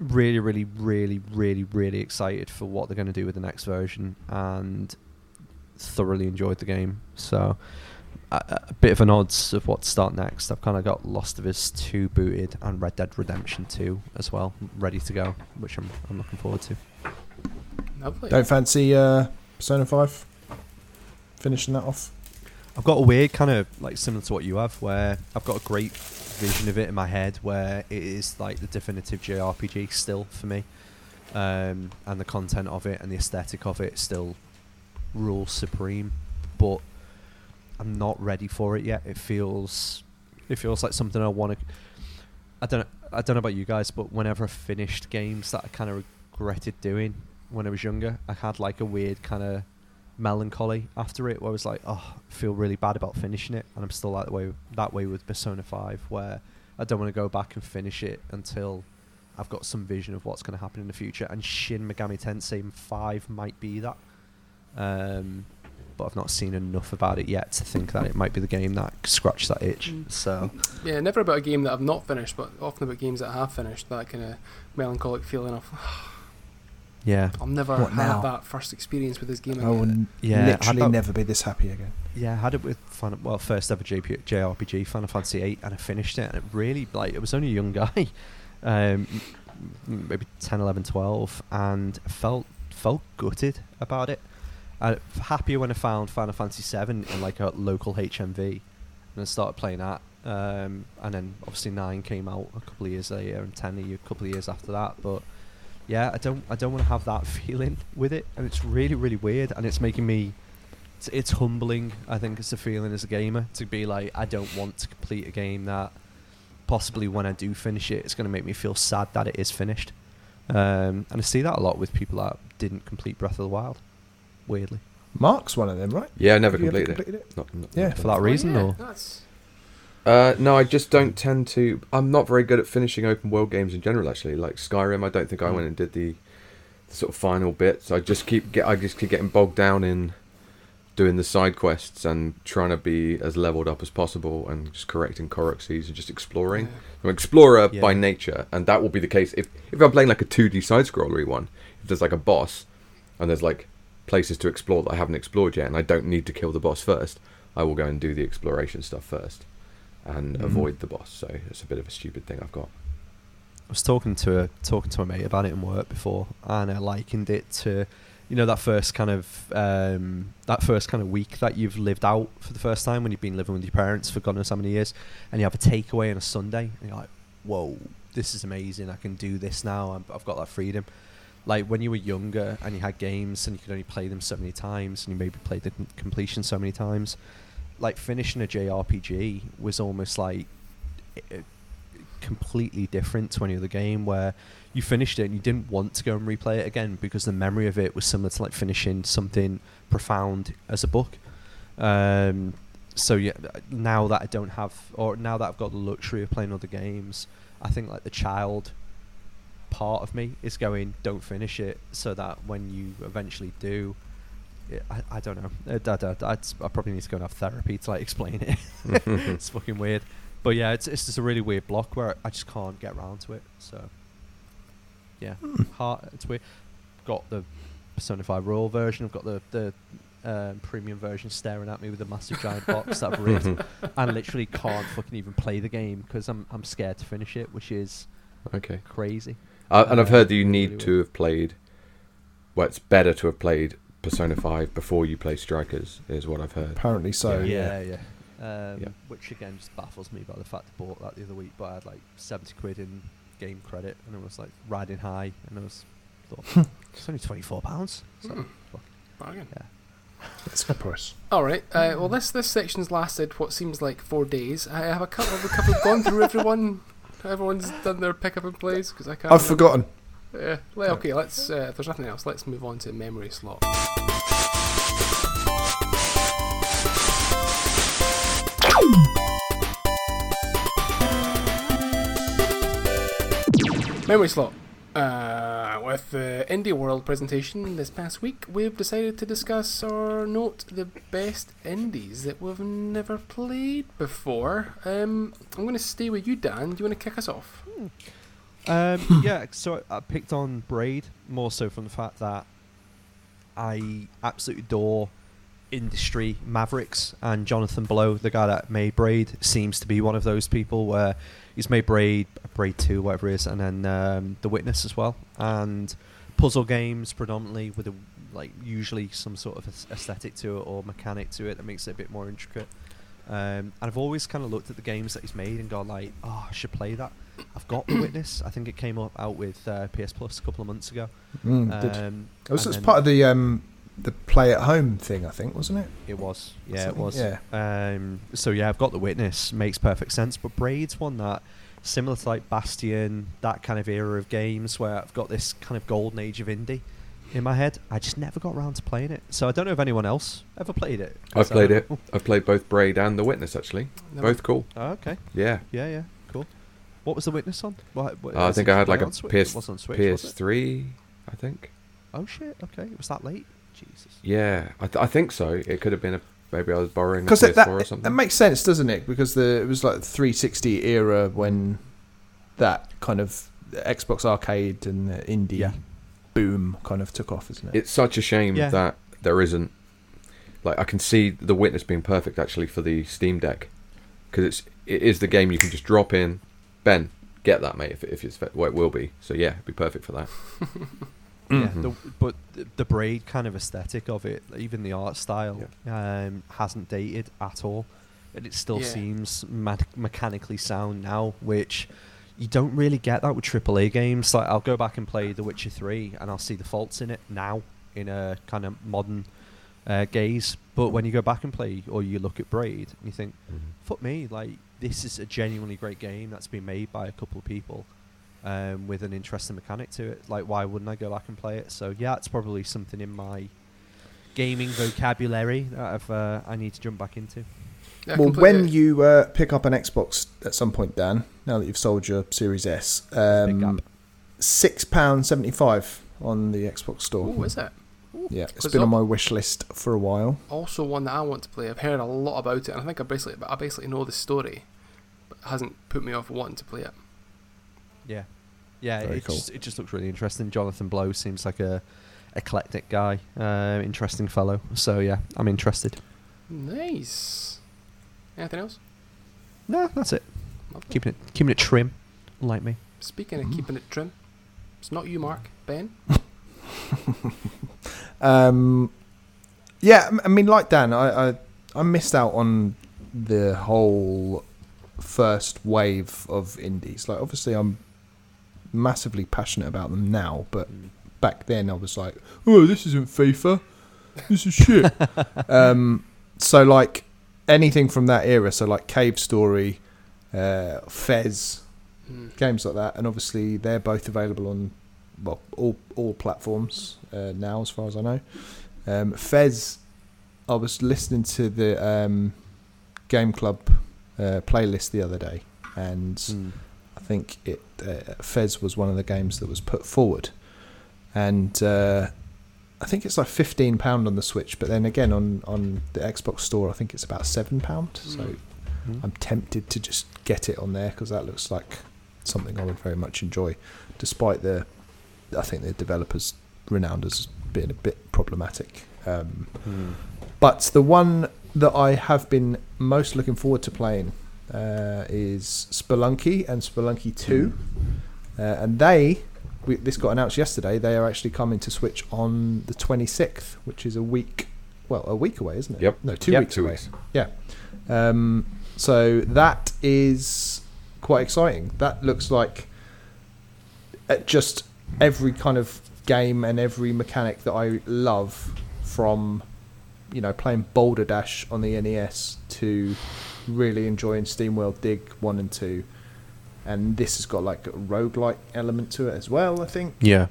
really excited for what they're going to do with the next version, and thoroughly enjoyed the game. So a bit of an odds of what to start next. I've kind of got Lost of Us 2 booted and Red Dead Redemption 2 as well, ready to go, which I'm looking forward to. Lovely. Don't fancy Persona 5? Finishing that off? I've got a weird kind of like similar to what you have, where I've got a great vision of it in my head where it is like the definitive JRPG still for me, and the content of it and the aesthetic of it still rules supreme, but I'm not ready for it yet. It feels like something I want to. I don't know about you guys, but whenever I finished games that I kind of regretted doing when I was younger, I had like a weird kind of melancholy after it, where I was like, oh, I feel really bad about finishing it, and I'm still that way with Persona 5, where I don't want to go back and finish it until I've got some vision of what's going to happen in the future. And Shin Megami Tensei 5 might be that. But I've not seen enough about it yet to think that it might be the game that scratched that itch. So Yeah, never about a game that I've not finished, but often about games that I have finished. That kind of melancholic feeling of, yeah, I'll never What have now? that first experience with this game I will again. literally never be this happy again. Yeah, I had it with first ever JRPG, Final Fantasy VIII, and I finished it, and it really, like, it was only a young guy, maybe 10, 11, 12, and felt gutted about it. I'm happier when I found Final Fantasy VII in like a local HMV, and I started playing that. And then obviously 9 came out a couple of years later, and 10 a couple of years after that. But yeah, I don't want to have that feeling with it, and it's really, really weird, and it's making me. It's humbling, I think, it's a feeling as a gamer to be like, I don't want to complete a game that possibly when I do finish it, it's going to make me feel sad that it is finished. And I see that a lot with people that didn't complete Breath of the Wild. Weirdly, Mark's one of them, right? Yeah, I never Have you ever completed it. Not Yeah. for that reason, Oh, or yeah, that's no, I just don't tend to. I'm not very good at finishing open world games in general. Actually, like Skyrim, I don't think I went and did the sort of final bits. I just keep getting bogged down in doing the side quests and trying to be as leveled up as possible and just correcting Koroxes and just exploring. Yeah. I'm an explorer Yeah. by nature, and that will be the case if I'm playing like a 2D side-scrollery one. If there's like a boss and there's like places to explore that I haven't explored yet, and I don't need to kill the boss first, I will go and do the exploration stuff first and avoid the boss. So it's a bit of a stupid thing I've got. I was talking to a mate about it in work before, and I likened it to you know, that first kind of week that you've lived out for the first time when you've been living with your parents for God knows how many years, and you have a takeaway on a Sunday, and you're like, whoa, this is amazing, I can do this now, I've got that freedom. Like when you were younger and you had games and you could only play them so many times, and you maybe played the completion so many times, like finishing a JRPG was almost like completely different to any other game, where you finished it and you didn't want to go and replay it again because the memory of it was similar to like finishing something profound as a book. So yeah, now that I don't have, or now that I've got the luxury of playing other games, I think like the child part of me is going, don't finish it, so that when you eventually do, I don't know, I probably need to go and have therapy to like explain it. It's fucking weird, but yeah, it's just a really weird block where I just can't get around to it. So yeah, it's weird. Got the Persona 5 Royal version, I've got the premium version staring at me with a massive giant box that I've ripped, and literally can't fucking even play the game because I'm scared to finish it, which is crazy. And I've heard that you need really to have played, well, it's better to have played Persona 5 before you play Strikers, is what I've heard. Apparently so. Yeah. Which again just baffles me by the fact I bought that the other week, but I had like 70 quid in game credit, and it was like riding high, and I thought it's only £24. So bargain. Yeah. That's a good price. All right. Well, this section's lasted what seems like 4 days. I have a couple gone through everyone. Everyone's done their pick up and plays because I can't. I've forgotten. Yeah. Okay. Let's. If there's nothing else, let's move on to memory slot. Memory slot. With the Indie World presentation this past week, we've decided to discuss or note the best indies that we've never played before. I'm going to stay with you, Dan. Do you want to kick us off? Yeah, so I picked on Braid more so from the fact that I absolutely adore industry mavericks, and Jonathan Blow, the guy that made Braid, seems to be one of those people where he's made Braid 2, whatever it is, and then The Witness as well, and puzzle games predominantly with usually some sort of aesthetic to it or mechanic to it that makes it a bit more intricate. And I've always kind of looked at the games that he's made and gone like, oh, I should play that. I've got The Witness. I think it came out with PS Plus a couple of months ago. It was part of the play at home thing, I think, wasn't it? It was. Yeah, it was. Yeah. So yeah, I've got The Witness. Makes perfect sense. But Braid's one that, similar to like Bastion, that kind of era of games where I've got this kind of golden age of indie in my head. I just never got around to playing it. So I don't know if anyone else ever played it. I've played it. I've played both Braid and The Witness, actually. No. Both cool. Oh, okay. Yeah. Yeah. Cool. What was The Witness on? I think I had like a PS3, I think. Oh shit! Okay, it was that late. Jesus. Yeah, I think so. It could have been maybe I was borrowing a PS4 or something. That makes sense, doesn't it? Because it was like the 360 era when that kind of Xbox Arcade and the indie boom kind of took off, isn't it? It's such a shame that there isn't. Like, I can see The Witness being perfect actually for the Steam Deck, because it is the game you can just drop in. Ben, get that, mate. If it's well, it will be. So yeah, it'd be perfect for that. Yeah, but the Braid kind of aesthetic of it, even the art style, hasn't dated at all, and it still seems mechanically sound now, which you don't really get that with AAA games. Like, I'll go back and play The Witcher 3, and I'll see the faults in it now in a kind of modern gaze. But when you go back and play, or you look at Braid, and you think, fuck me, like, this is a genuinely great game that's been made by a couple of people. With an interesting mechanic to it. Like, why wouldn't I go back and play it? So yeah, it's probably something in my gaming vocabulary that I need to jump back into. Yeah, well, when you pick up an Xbox at some point, Dan, now that you've sold your Series S, £6.75 on the Xbox Store. Oh, is it? Yeah, it's been on my wish list for a while. Also one that I want to play. I've heard a lot about it, and I think I basically know the story, but it hasn't put me off wanting to play it. Yeah, it just looks really interesting. Jonathan Blow seems like a eclectic guy, interesting fellow. So yeah, I'm interested. Nice. Anything else? No, that's it. Lovely. Keeping it trim, like me. Speaking of keeping it trim, it's not you, Mark. Ben. Yeah, I mean, like Dan, I missed out on the whole first wave of indies. Like, obviously, I'm massively passionate about them now, but back then I was like, oh, this isn't FIFA. This is shit. So, like, anything from that era, so like Cave Story, Fez, games like that, and obviously they're both available on all platforms now, as far as I know. Fez, I was listening to the Game Club playlist the other day, and I think Fez was one of the games that was put forward, and I think it's like £15 on the Switch, but then again on the Xbox store I think it's about £7, so I'm tempted to just get it on there because that looks like something I would very much enjoy, despite I think the developers renowned as being a bit problematic. But the one that I have been most looking forward to playing is Spelunky and Spelunky 2. And this got announced yesterday, they are actually coming to Switch on the 26th, which is a week away, isn't it? Yep. No, 2 weeks away. Yeah. So that is quite exciting. That looks like just every kind of game and every mechanic that I love, from playing Boulder Dash on the NES to really enjoying SteamWorld Dig 1 and 2, and this has got like a roguelike element to it as well, I think. Yeah.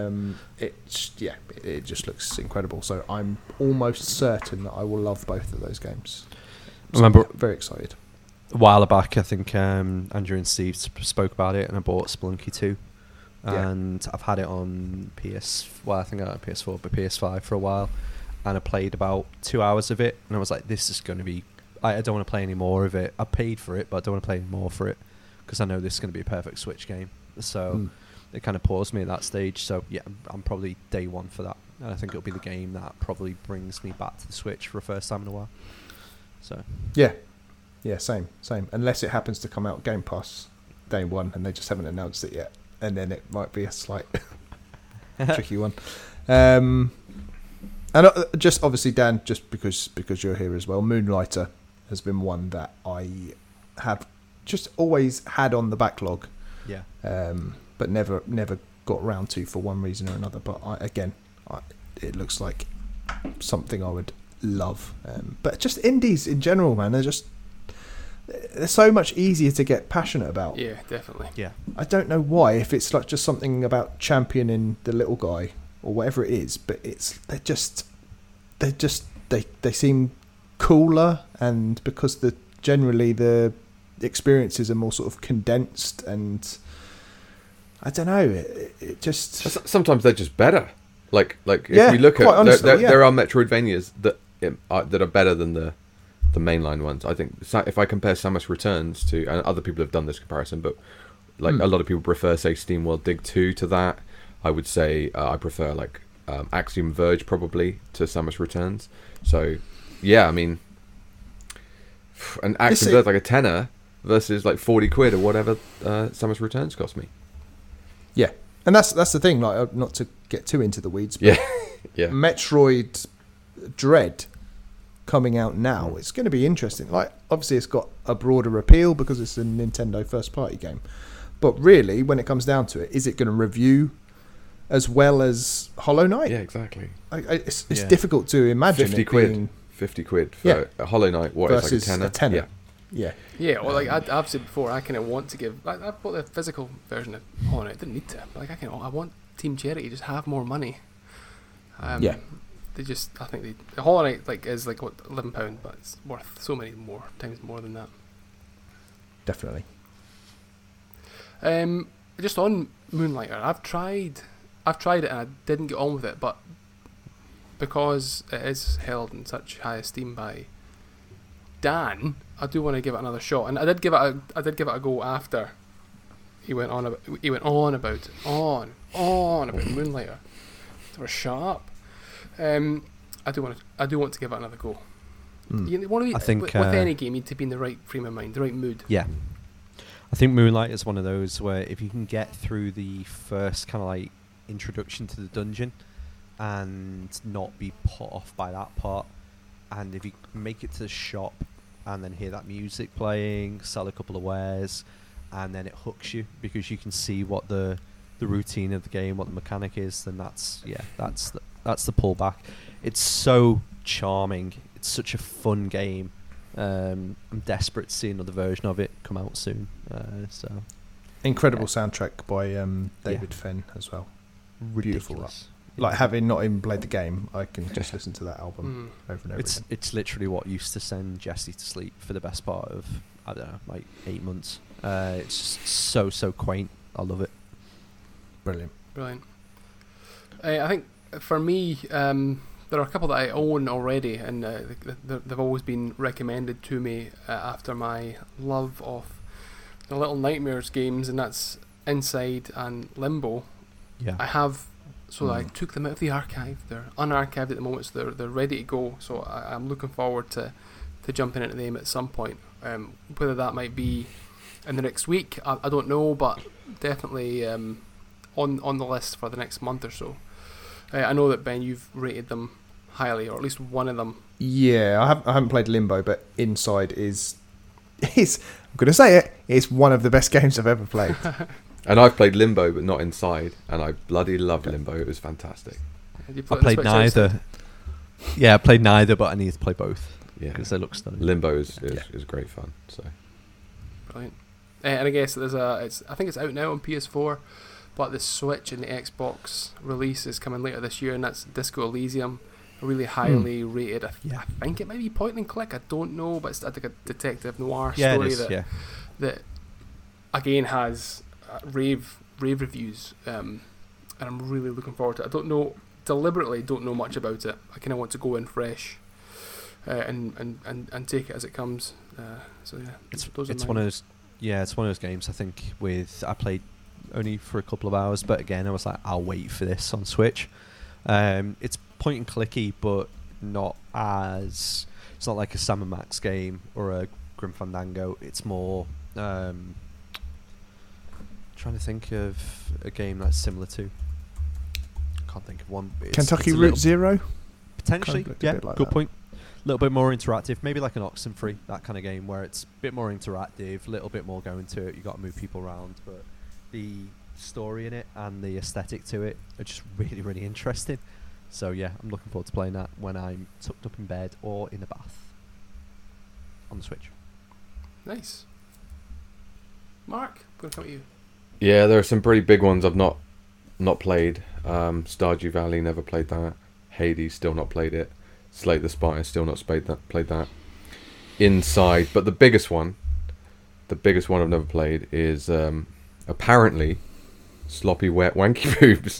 It just looks incredible, so I'm almost certain that I will love both of those games. So Remember, I'm very excited. A while back, I think Andrew and Steve spoke about it, and I bought Spelunky 2. And I've had it on I think I had PS4, but PS5 for a while, and I played about 2 hours of it, and I was like, this is going to be, I don't want to play any more of it. I paid for it, but I don't want to play any more for it, because I know this is going to be a perfect Switch game. So it kind of paused me at that stage. So yeah, I'm probably day one for that, and I think it'll be the game that probably brings me back to the Switch for the first time in a while. So yeah, same. Unless it happens to come out Game Pass day one, and they just haven't announced it yet, and then it might be a slight tricky one. And just obviously, Dan, just because you're here as well, Moonlighter has been one that I have just always had on the backlog. Yeah. But never got round to for one reason or another. But it looks like something I would love. But just indies in general, man, they're so much easier to get passionate about. Yeah, definitely. Yeah. I don't know why, if it's like just something about championing the little guy or whatever it is, but they seem cooler, and because generally the experiences are more sort of condensed, and I don't know, it just sometimes they're just better. Like if we look at honestly, there are Metroidvanias that are better than the mainline ones. I think if I compare Samus Returns to, and other people have done this comparison, but like a lot of people prefer, say, SteamWorld Dig 2 to that. I would say I prefer like Axiom Verge probably to Samus Returns. So yeah, I mean, and Axiom Verge like a tenner versus like 40 quid or whatever Samus Returns cost me. Yeah, and that's the thing. Like, not to get too into the weeds, but yeah. Metroid Dread coming out now, it's going to be interesting. Like, obviously it's got a broader appeal because it's a Nintendo first party game, but really when it comes down to it, is it going to review as well as Hollow Knight? Yeah, exactly. It's difficult to imagine 50 quid for a Hollow Knight, versus like a tenner. Yeah. Well, like I've said before, I kind of want to give. I bought the physical version of Hollow Knight. I didn't need to. But like I want Team Cherry to just have more money. I think the Hollow Knight is like what, £11, but it's worth so many more times more than that. Definitely. Just on Moonlighter, I've tried it and I didn't get on with it, but because it is held in such high esteem by Dan, I do want to give it another shot, and I did give it a go after he went on about Moonlighter. So shut up. I do want to give it another go. I think with any game, you need to be in the right frame of mind, the right mood. Yeah, I think Moonlight is one of those where if you can get through the first kind of like introduction to the dungeon, and not be put off by that part. And if you make it to the shop and then hear that music playing, sell a couple of wares, and then it hooks you because you can see what the routine of the game, what the mechanic is, then that's the pullback. It's so charming. It's such a fun game. I'm desperate to see another version of it come out soon. So incredible soundtrack by David Fenn as well. Beautiful. Ridiculous. Like, having not even played the game, I can just listen to that album over and over again. It's literally what used to send Jesse to sleep for the best part of, I don't know, like 8 months. It's just so quaint. I love it. Brilliant. I think for me, there are a couple that I own already, and they've always been recommended to me after my love of the Little Nightmares games, and that's Inside and Limbo. Yeah. I have. So I took them out of the archive. They're unarchived at the moment, so they're ready to go. So I'm looking forward to jumping into them at some point. Whether that might be in the next week, I don't know, but definitely on the list for the next month or so. I know that, Ben, you've rated them highly, or at least one of them. Yeah, I haven't played Limbo, but Inside is I'm going to say it, it's one of the best games I've ever played. And I've played Limbo, but not Inside, and I bloody loved Limbo. It was fantastic. I played neither. Yeah, I played neither, but I need to play both. Yeah, because they look stunning. Limbo is great fun. So brilliant. And I guess I think it's out now on PS4, but the Switch and the Xbox release is coming later this year, and that's Disco Elysium, a really highly rated. I think it might be point and click. I don't know, but it's like a detective noir story that again has rave reviews, and I'm really looking forward to it. Deliberately don't know much about it. I kind of want to go in fresh and take it as it comes. So yeah, it's one of those. Yeah, it's one of those games. I think I played only for a couple of hours, but again, I was like, I'll wait for this on Switch. It's point and clicky, but not as. It's not like a Sam & Max game or a Grim Fandango. It's more. Trying to think of a game that's similar to. Can't think of one. Kentucky Route Zero? Potentially, kind of yeah. like Good that. point. A little bit more interactive, maybe like an Oxenfree, that kind of game where it's a bit more interactive, a little bit more going to it. You got to move people around, but the story in it and the aesthetic to it are just really, really interesting. So yeah, I'm looking forward to playing that when I'm tucked up in bed or in a bath on the Switch. Nice. Mark, I'm going to come at you. Yeah, there are some pretty big ones I've not played. Stardew Valley, never played that. Hades, still not played it. Slay the Spire, still not played that. Inside, but the biggest one I've never played is apparently Sloppy Wet Wanky Boobs.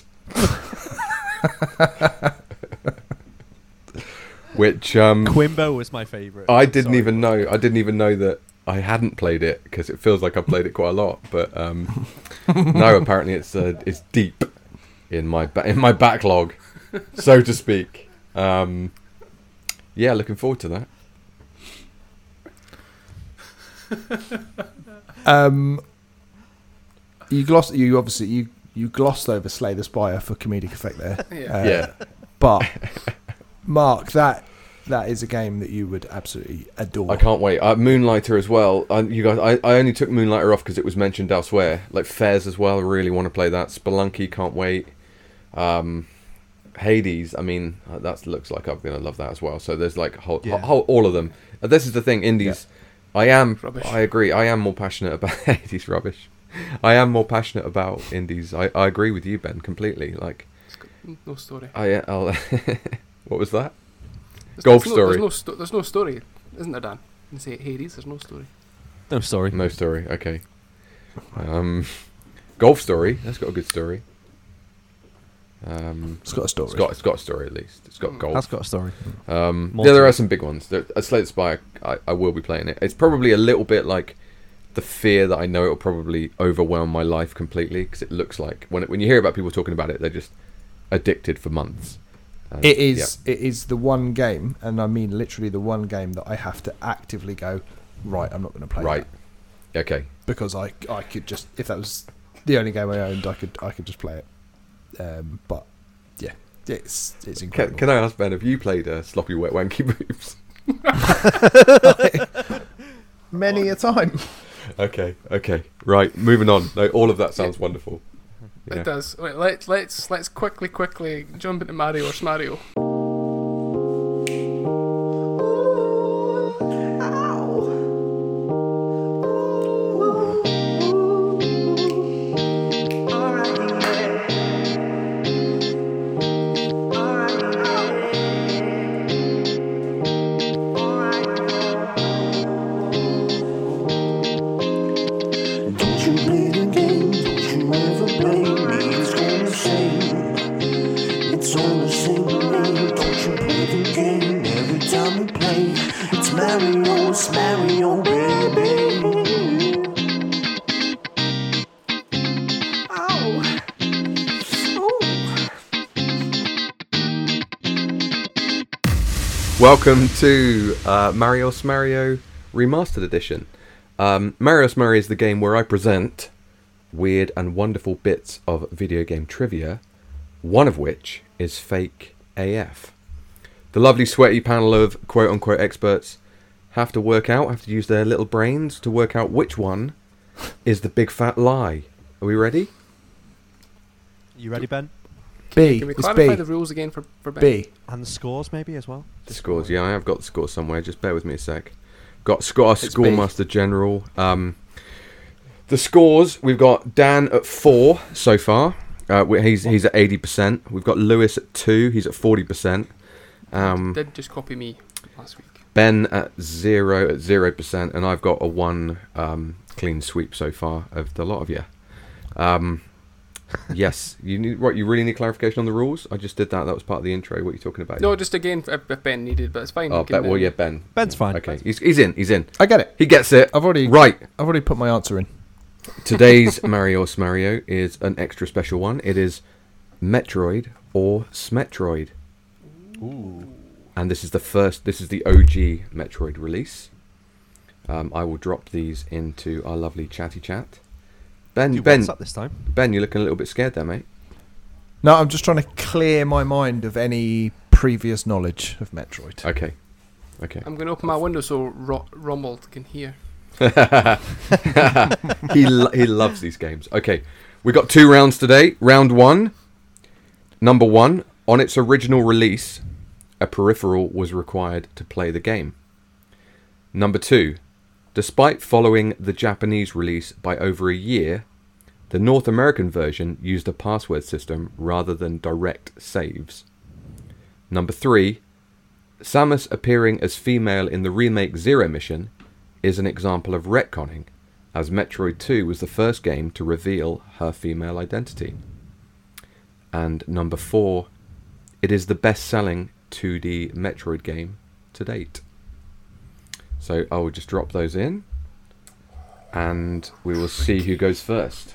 Which Quimbo was my favourite. I didn't even know that I hadn't played it, because it feels like I've played it quite a lot. But no, apparently it's deep in my backlog, so to speak. Yeah, looking forward to that. You glossed over Slay the Spire for comedic effect there. Yeah. But Mark, that is a game that you would absolutely adore. I can't wait. Moonlighter as well. You guys, I only took Moonlighter off because it was mentioned elsewhere. Like Fez as well. I really want to play that. Spelunky, can't wait. Hades. I mean, that looks like I'm gonna love that as well. So there's like all of them. This is the thing. Indies. Yeah. I agree. I am more passionate about Hades. Rubbish. I am more passionate about indies. I agree with you, Ben, completely. Like, no story. I'll what was that? Golf story. There's no story, isn't there, Dan? You say Hades, there's no story. No story. No story. Okay. Golf story. That's got a good story. It's got a story. It's got a story at least. It's got golf. That's got a story. There are some big ones. Slay the Spire, I will be playing it. It's probably a little bit like the fear that I know it will probably overwhelm my life completely, because it looks like when you hear about people talking about it, they're just addicted for months. It is the one game, and I mean literally the one game that I have to actively go, right, I'm not going to play right. that. Okay. Because I could just, if that was the only game I owned, I could just play it. But yeah, It's incredible. Can I ask Ben, have you played Sloppy Wet Wanky Boobs? Many a time. Okay. Right, moving on. No, all of that sounds wonderful. Yeah. It does. Wait, let's quickly jump into Mario or Smario. Mario, baby. Ow. Welcome to Mario Smario Remastered Edition. Mario Smario is the game where I present weird and wonderful bits of video game trivia, one of which is fake AF. The lovely sweaty panel of quote-unquote experts have to use their little brains to work out which one is the big fat lie. Are we ready? You ready, Ben? B. Can we It's clarify B. the rules again for Ben? B. And the scores maybe as well? The scores, yeah, I have got the scores somewhere. Just bear with me a sec. Got our It's Scoremaster General. The scores, we've got Dan at 4 so far. He's at 80%. We've got Lewis at 2. He's at 40%. Did just copy me last week. Ben at 0%, and I've got a 1 clean sweep so far of the lot of you. Yes, you really need clarification on the rules? I just did that. That was part of the intro. What are you talking about? No, just again if Ben needed, but it's fine. Oh, We can, Ben. Ben's fine. Okay, he's in. I get it. He gets it. I've already put my answer in. Today's Mario Smario is an extra special one. It is Metroid or Smetroid. Ooh. And this is the OG Metroid release. I will drop these into our lovely chatty chat. Ben, What's up this time? Ben, you're looking a little bit scared there, mate. No, I'm just trying to clear my mind of any previous knowledge of Metroid. Okay. I'm going to open my window so Romuald can hear. He loves these games. Okay, we got 2 rounds today. Round 1, number 1, on its original release, a peripheral was required to play the game. Number 2, despite following the Japanese release by over a year, the North American version used a password system rather than direct saves. Number 3, Samus appearing as female in the remake Zero Mission is an example of retconning, as Metroid 2 was the first game to reveal her female identity. And number 4, it is the best-selling 2D Metroid game to date. So I will just drop those in, and we will see who goes first.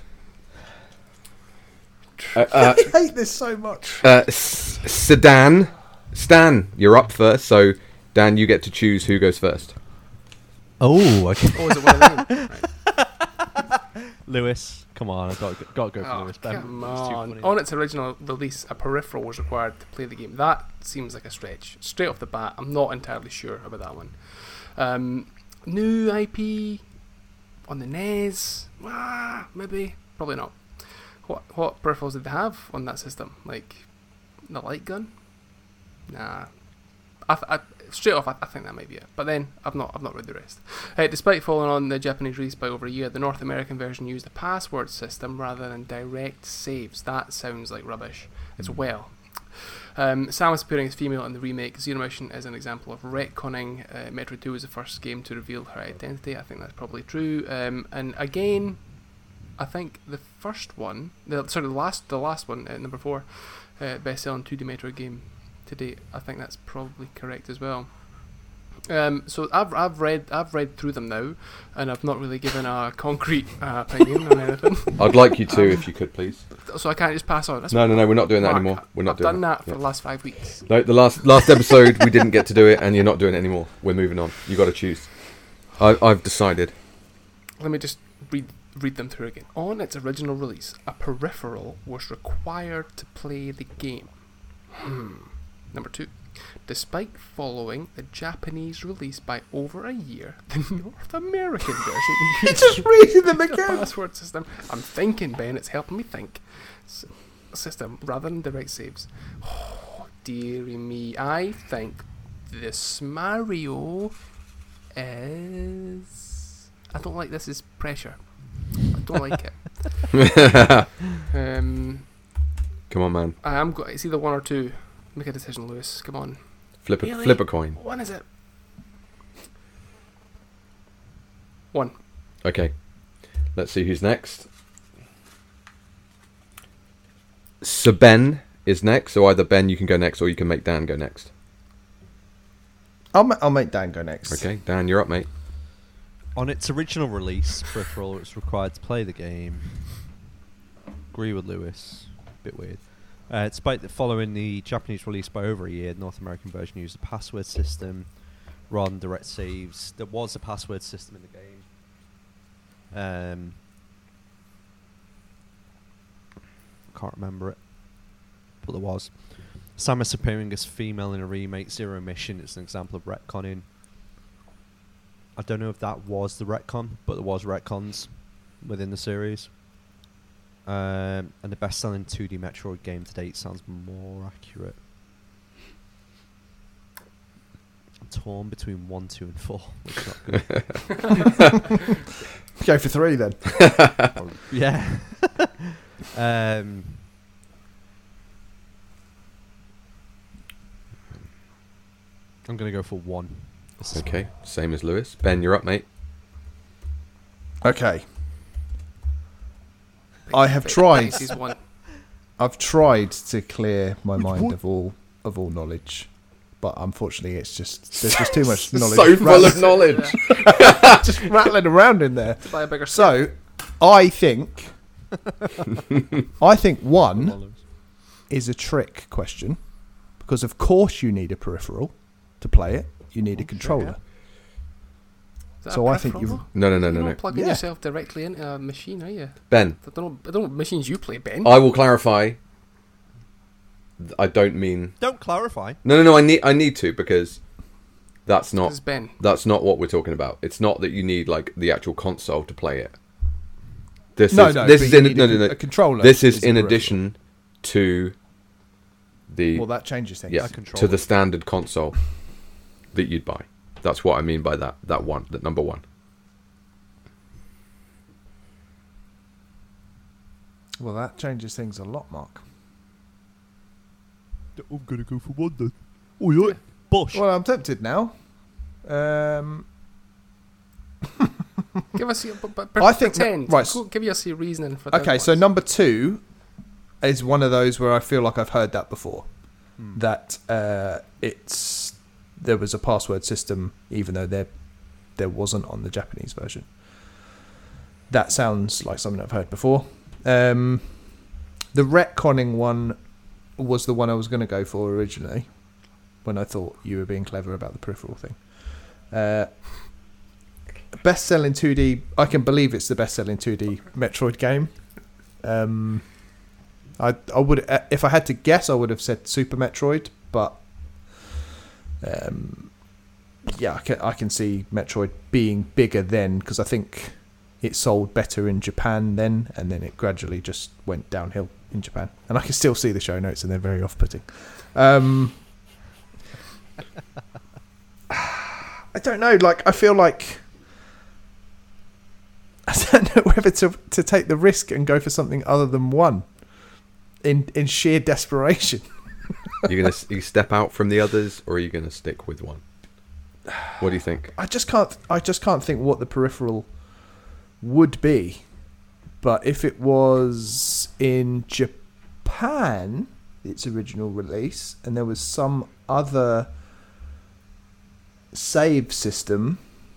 I hate this so much. Stan, you're up first. So Dan, you get to choose who goes first. Oh, okay. Oh, is it one of them? Right. Lewis, come on, I've got to go for Oh, Lewis. Ben. come It's too on. funny. On its original release, a peripheral was required to play the game. That seems like a stretch. Straight off the bat, I'm not entirely sure about that one. New IP on the NES? Maybe. Probably not. What peripherals did they have on that system? Like the light gun? Nah. Straight off, I think that might be it. But then I've not read the rest. Despite falling on the Japanese release by over a year, the North American version used a password system rather than direct saves. That sounds like rubbish as well. Samus appearing as female in the remake Zero Mission is an example of retconning. Metroid 2 was the first game to reveal her identity. I think that's probably true. And again, I think the first one, the last one, number 4, best-selling 2D Metroid game to date. I think that's probably correct as well. So I've read through them now, and I've not really given a concrete opinion on anything. I'd like you to, if you could, please. So I can't just pass on. That's No, we're not doing that Mark, anymore. We're not I've doing done that for Yeah. the last 5 weeks. No, the last episode we didn't get to do it, and you're not doing it anymore. We're moving on. You got to choose. I've decided. Let me just read them through again. On its original release, a peripheral was required to play the game. Number 2. Despite following the Japanese release by over a year, the North American version You're just reading them the again. password system. I'm thinking, Ben. It's helping me think. System rather than direct saves. Oh, dearie me. I think this Mario is. I don't like this. Is pressure. I don't like it. Come on, man. It's either 1 or 2. Make a decision, Lewis. Come on. Flip Really? a coin. One is it? 1. Okay. Let's see who's next. So Ben is next. So either Ben, you can go next, or you can make Dan go next. I'll make Dan go next. Okay, Dan, you're up, mate. On its original release, Peripheral was required to play the game. Agree with Lewis. Bit weird. Despite following the Japanese release by over a year, the North American version used a password system rather than direct saves. There was a password system in the game. Can't remember it, but there was. Samus appearing as female in a remake, Zero Mission, is an example of retconning. I don't know if that was the retcon, but there was retcons within the series. And the best-selling 2D Metroid game to date sounds more accurate. I'm torn between 1, 2, and 4. Which is not good. Go for 3 then. Yeah. I'm going to go for 1. Okay, same as Lewis. Ben, you're up, mate. Okay. I have tried. This is 1. I've tried to clear my mind of all knowledge, but unfortunately, there's just too much knowledge. So full of knowledge. Just rattling around in there. To buy a bigger So, I think 1 is a trick question, because of course you need a peripheral to play it. You need a controller. So I think you've... No. You're not plugging Yeah. yourself directly into a machine, are you? Ben, I don't know what machines you play, Ben. I will clarify. I don't mean... Don't clarify. No. I need to, because that's This not is Ben. that's not what we're talking about. It's not that you need like the actual console to play it. This No, is no, this but is you in need no. a controller. This is a in peripheral. addition to the Well, that changes things. yeah A controller. to the standard console that you'd buy. That's what I mean by that number 1. Well, that changes things a lot, Mark. I'm going to go for 1 then. Oh, yeah. Bosh. Well, I'm tempted now. Give us your... But I think that- pretend. right. Give us your reasoning for that. Okay, so number 2 is one of those where I feel like I've heard that before. That there was a password system, even though there wasn't on the Japanese version. That sounds like something I've heard before. The retconning one was the one I was going to go for originally, when I thought you were being clever about the peripheral thing. Best-selling 2D... I can believe it's the best-selling 2D Metroid game. I would, if I had to guess, I would have said Super Metroid, but yeah, I can see Metroid being bigger then, because I think it sold better in Japan then, and then it gradually just went downhill in Japan. And I can still see the show notes, and they're very off-putting. I don't know. Like, I feel like I don't know whether to take the risk and go for something other than 1 in sheer desperation. You step out from the others, or are you gonna stick with 1? What do you think? I just can't think what the peripheral would be. But if it was in Japan, its original release, and there was some other save system,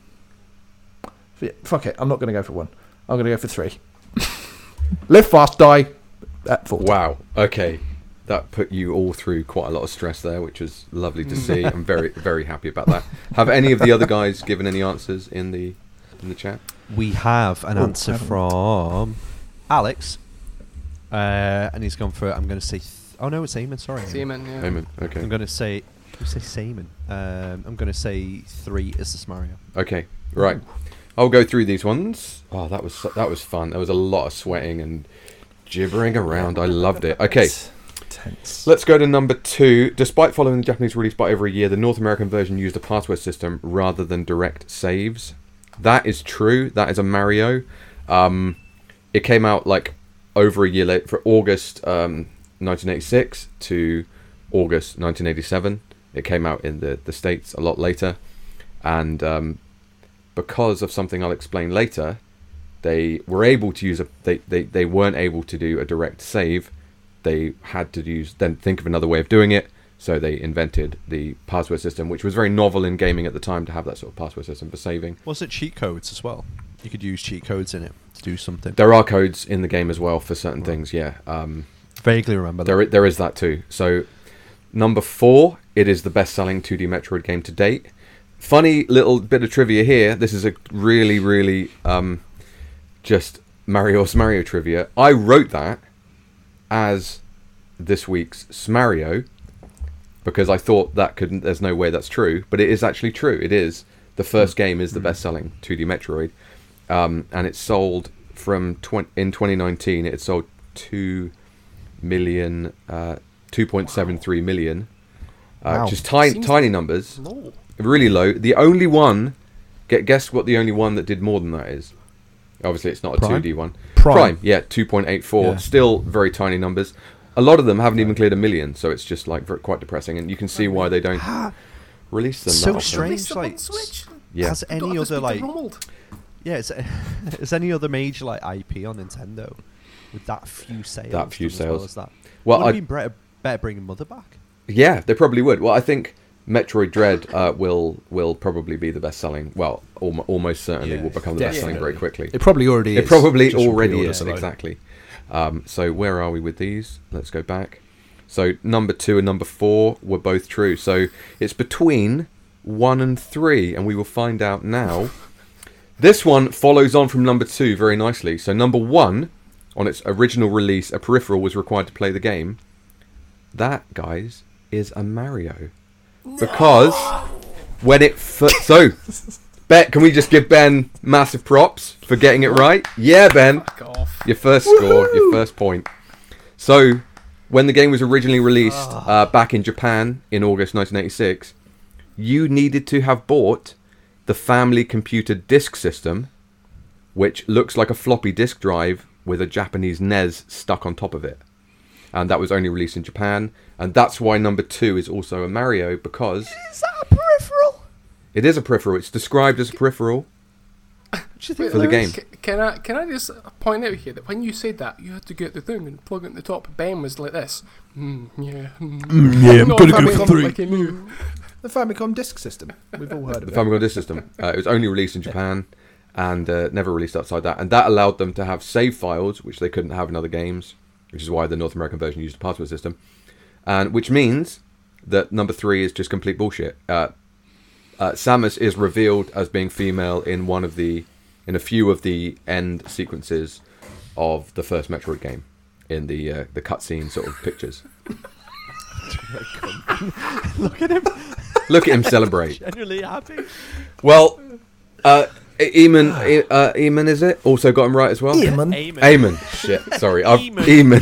fuck it, I'm not going to go for 1. I'm going to go for 3. Live fast, die at 4. Wow. Okay. That put you all through quite a lot of stress there, which was lovely to see. I'm very, very happy about that. Have any of the other guys given any answers in the chat? We have an answer from Alex, and he's gone for, I'm going to say Oh no, it's Eamon. Sorry, Eamon, yeah. Eamon, okay. I'm gonna say. You say Seaman. I'm gonna say 3 is the Smario. Okay, right. I'll go through these ones. Oh, that was fun. There was a lot of sweating and gibbering around. I loved it. Okay. Tense. Let's go to number 2. Despite following the Japanese release by over a year, the North American version used a password system rather than direct saves. That is true. That is a Mario. It came out like over a year late, for August 1986 to August 1987. It came out in the States a lot later. And because of something I'll explain later, they were able to use they weren't able to do a direct save. They had to think of another way of doing it, so they invented the password system, which was very novel in gaming at the time to have that sort of password system for saving. Was it cheat codes as well? You could use cheat codes in it to do something. There are codes in the game as well for certain things, yeah. Vaguely remember that. There is that too. So, number 4, it is the best-selling 2D Metroid game to date. Funny little bit of trivia here. This is a really, really just Mario trivia. I wrote that as this week's Smario because I thought there's no way that's true, but it is actually true. It is. The first game is the best-selling 2D Metroid, and it sold in 2019. It sold 2.73 million, wow. Just tiny numbers, Low. really low. The only one, guess what? The only one that did more than that is. Obviously, it's not a Prime? 2D one. Prime. Yeah, 2.84. Yeah. Still very tiny numbers. A lot of them haven't even cleared 1 million, so it's just like quite depressing. And you can see why they don't release them. So that often. strange. Release them on like, Switch. Yeah. Has You don't any have to other speak to like Ronald. is any other major like IP on Nintendo with that few sales? That few done as well sales. as that? Well, Would it be better bringing Mother back? Yeah, they probably would. Well, I think Metroid Dread will probably be the best selling. Well, almost certainly Yeah, will become the best selling very definitely. quickly. It probably already is. It probably just from already pre-orders is, alone. exactly. So where are we with these? Let's go back. So number 2 and number 4 were both true. So it's between 1 and 3, and we will find out now. This one follows on from number 2 very nicely. So number 1, on its original release, a peripheral was required to play the game. That, guys, is a Mario. Because when it so Bet, can we just give Ben massive props for getting it right? Yeah, Ben. Fuck off. Your first score, your first point. So, when the game was originally released back in Japan in August 1986, you needed to have bought the Family Computer Disk System, which looks like a floppy disk drive with a Japanese NES stuck on top of it. And that was only released in Japan. And that's why number 2 is also a Mario, because... Is that a peripheral? It is a peripheral. It's described as a peripheral for the game. Can I just point out here that when you said that, you had to get the thing and plug it in the top. Ben was like this. Yeah, I'm Not gonna Famicom go 3. like he knew. The Famicom Disk System. We've all heard of The it. Famicom Disk System. It was only released in Japan and never released outside that. And that allowed them to have save files, which they couldn't have in other games, which is why the North American version used a password system. And which means that number 3 is just complete bullshit. Samus is revealed as being female in a few of the end sequences of the first Metroid game, in the cutscene sort of pictures. Look at him. Look at him celebrate. Genuinely happy. Well, Eamon, is it? Also got him right as well. Eamon. Shit, sorry. Eamon.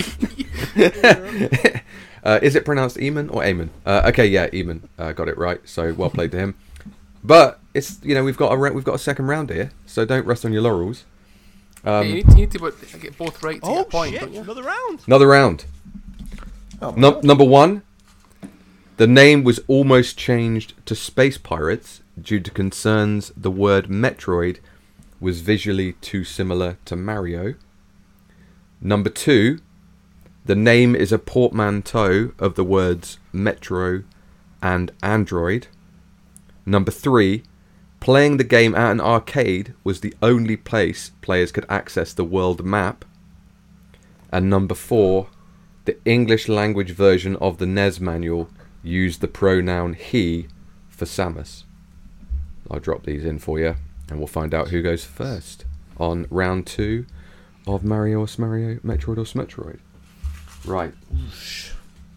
Is it pronounced Eamon or Eamon? Okay, yeah, Eamon got it right. So well played to him. But it's we've got a second round here, so don't rest on your laurels. You need to get both right to get a point, don't you? Another round. Another round. Number 1. The name was almost changed to Space Pirates due to concerns the word Metroid was visually too similar to Mario. Number 2. The name is a portmanteau of the words Metro and Android. Number 3. Playing the game at an arcade was the only place players could access the world map. And number 4. The English language version of the NES manual used the pronoun he for Samus. I'll drop these in for you, and we'll find out who goes first on round 2 of Mario or Smario, Metroid or Smetroid. Right.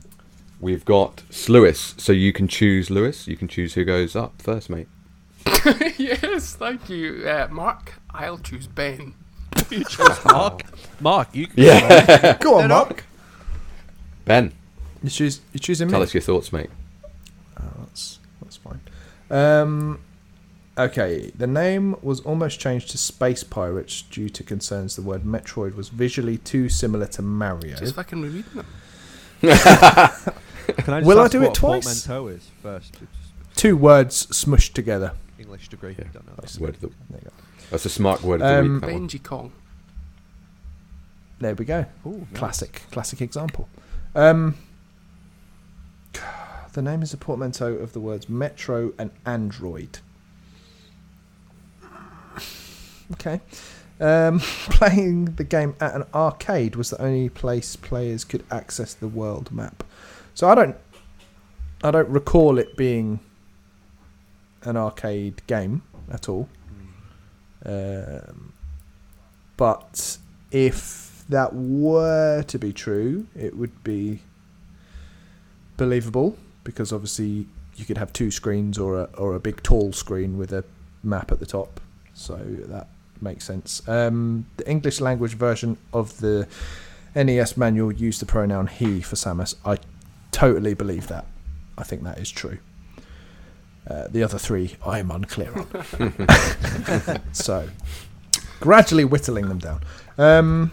we've got Lewis. So you can choose, Lewis. You can choose who goes up first, mate. Yes, thank you, Mark. I'll choose Ben. You chose Mark. Mark, you. Yeah. Go on, Mark. Ben, You're choosing me. tell us your thoughts, mate. That's fine. Okay, the name was almost changed to Space Pirates due to concerns the word Metroid was visually too similar to Mario. Just fucking rereading them. Can I just Will I ask do what it twice? A portmanteau is first. Two words smushed together. English degree. Yeah. Don't know. That's, word of the, There you go. that's a smart word of the week. That one. Benji Kong. There we go. Ooh, nice. Classic example. The name is a portmanteau of the words Metro and Android. Okay. Playing the game at an arcade was the only place players could access the world map. So I don't recall it being an arcade game at all. But if that were to be true, it would be believable, because obviously you could have two screens or a big tall screen with a map at the top. So that makes sense. The English language version of the NES manual used the pronoun he for Samus. I totally believe that. I think that is true. The other three I'm unclear on. So, gradually whittling them down.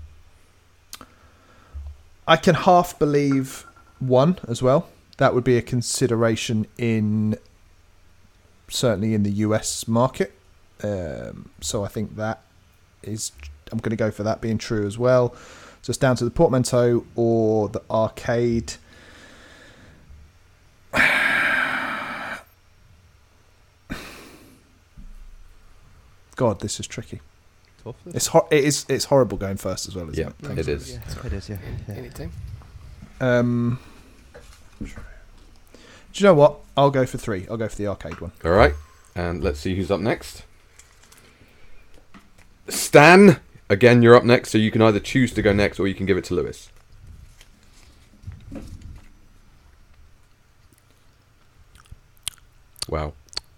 I can half believe one as well. That would be a consideration certainly in the US market. So I think that is, I'm going to go for that being true as well. So it's down to the portmanteau or the arcade. God, this is tricky. Tough. It's horrible going first as well, isn't Yeah, it? it is. Yeah, it is. Yeah. Anytime. Do you know what? I'll go for 3. I'll go for the arcade one. All right, and let's see who's up next. Stan, again, you're up next, so you can either choose to go next or you can give it to Lewis. Wow.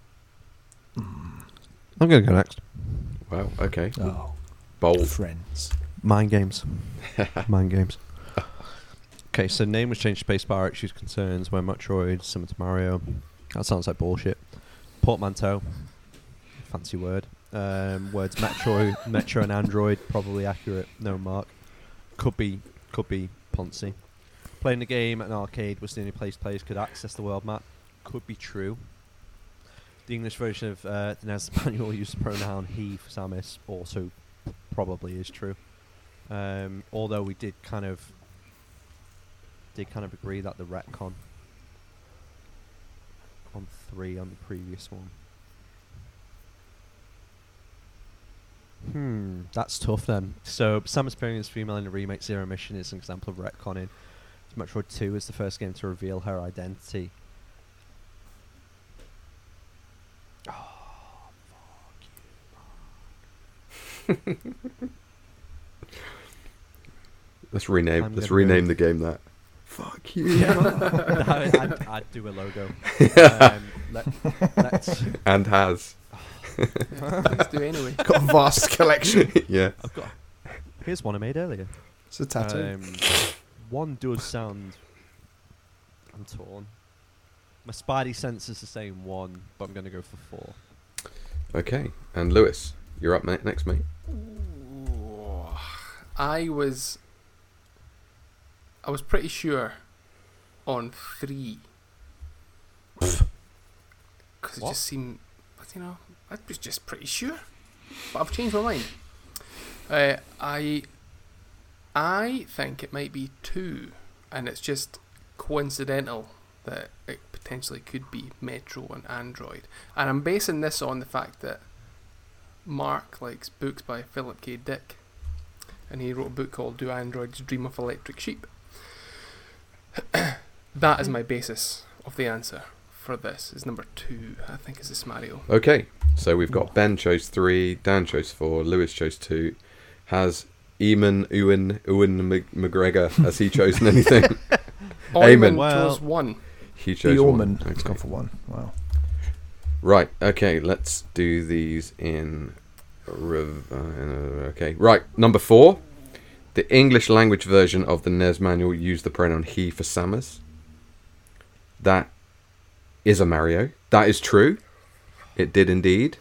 I'm going to go next. Wow, okay. Oh, Bold. friends. Mind games. Mind games. Okay, so name was changed to Space Pirates. Issues concerns when Metroid, similar to Mario. That sounds like bullshit. Portmanteau. Fancy word. Words Metro and Android, probably accurate. No mark. Could be Ponzi. Playing the game at an arcade was the only place players could access the world map. Could be true. The English version of the NES manual used the pronoun he for Samus. Also, probably is true. Although we did kind of agree that the retcon on 3 on the previous one. That's tough then. So Samus appearing as female in the remake Zero Mission is an example of retconning. Metroid 2 is the first game to reveal her identity. Oh, fuck you, Mark. Let's rename the game that. Fuck you. Yeah. I'd do a logo. Let's. And has. Please do anyway. Got a vast collection. Yeah. Here's one I made earlier. It's a tattoo. One does sound. I'm torn. My spidey senses are saying 1, but I'm going to go for 4. Okay, and Lewis, you're up next, mate. Ooh. I was pretty sure on 3. Because it just seemed, I was just pretty sure. But I've changed my mind. I think it might be 2, and it's just coincidental that it potentially could be Metro and Android. And I'm basing this on the fact that Mark likes books by Philip K. Dick, and he wrote a book called Do Androids Dream of Electric Sheep? That is my basis of the answer for this, is number 2, I think, is this Mario. Okay, so we've got Ben chose 3, Dan chose 4, Lewis chose 2. Has Ewan McGregor, has he chosen anything? Oyman Well, chose 1. He The chose Orman. one. It's Okay. gone for 1. Wow. Right, okay, let's do these in... okay, right, number 4. The English language version of the NES manual used the pronoun he for Samus. That is a Mario. That is true. It did indeed.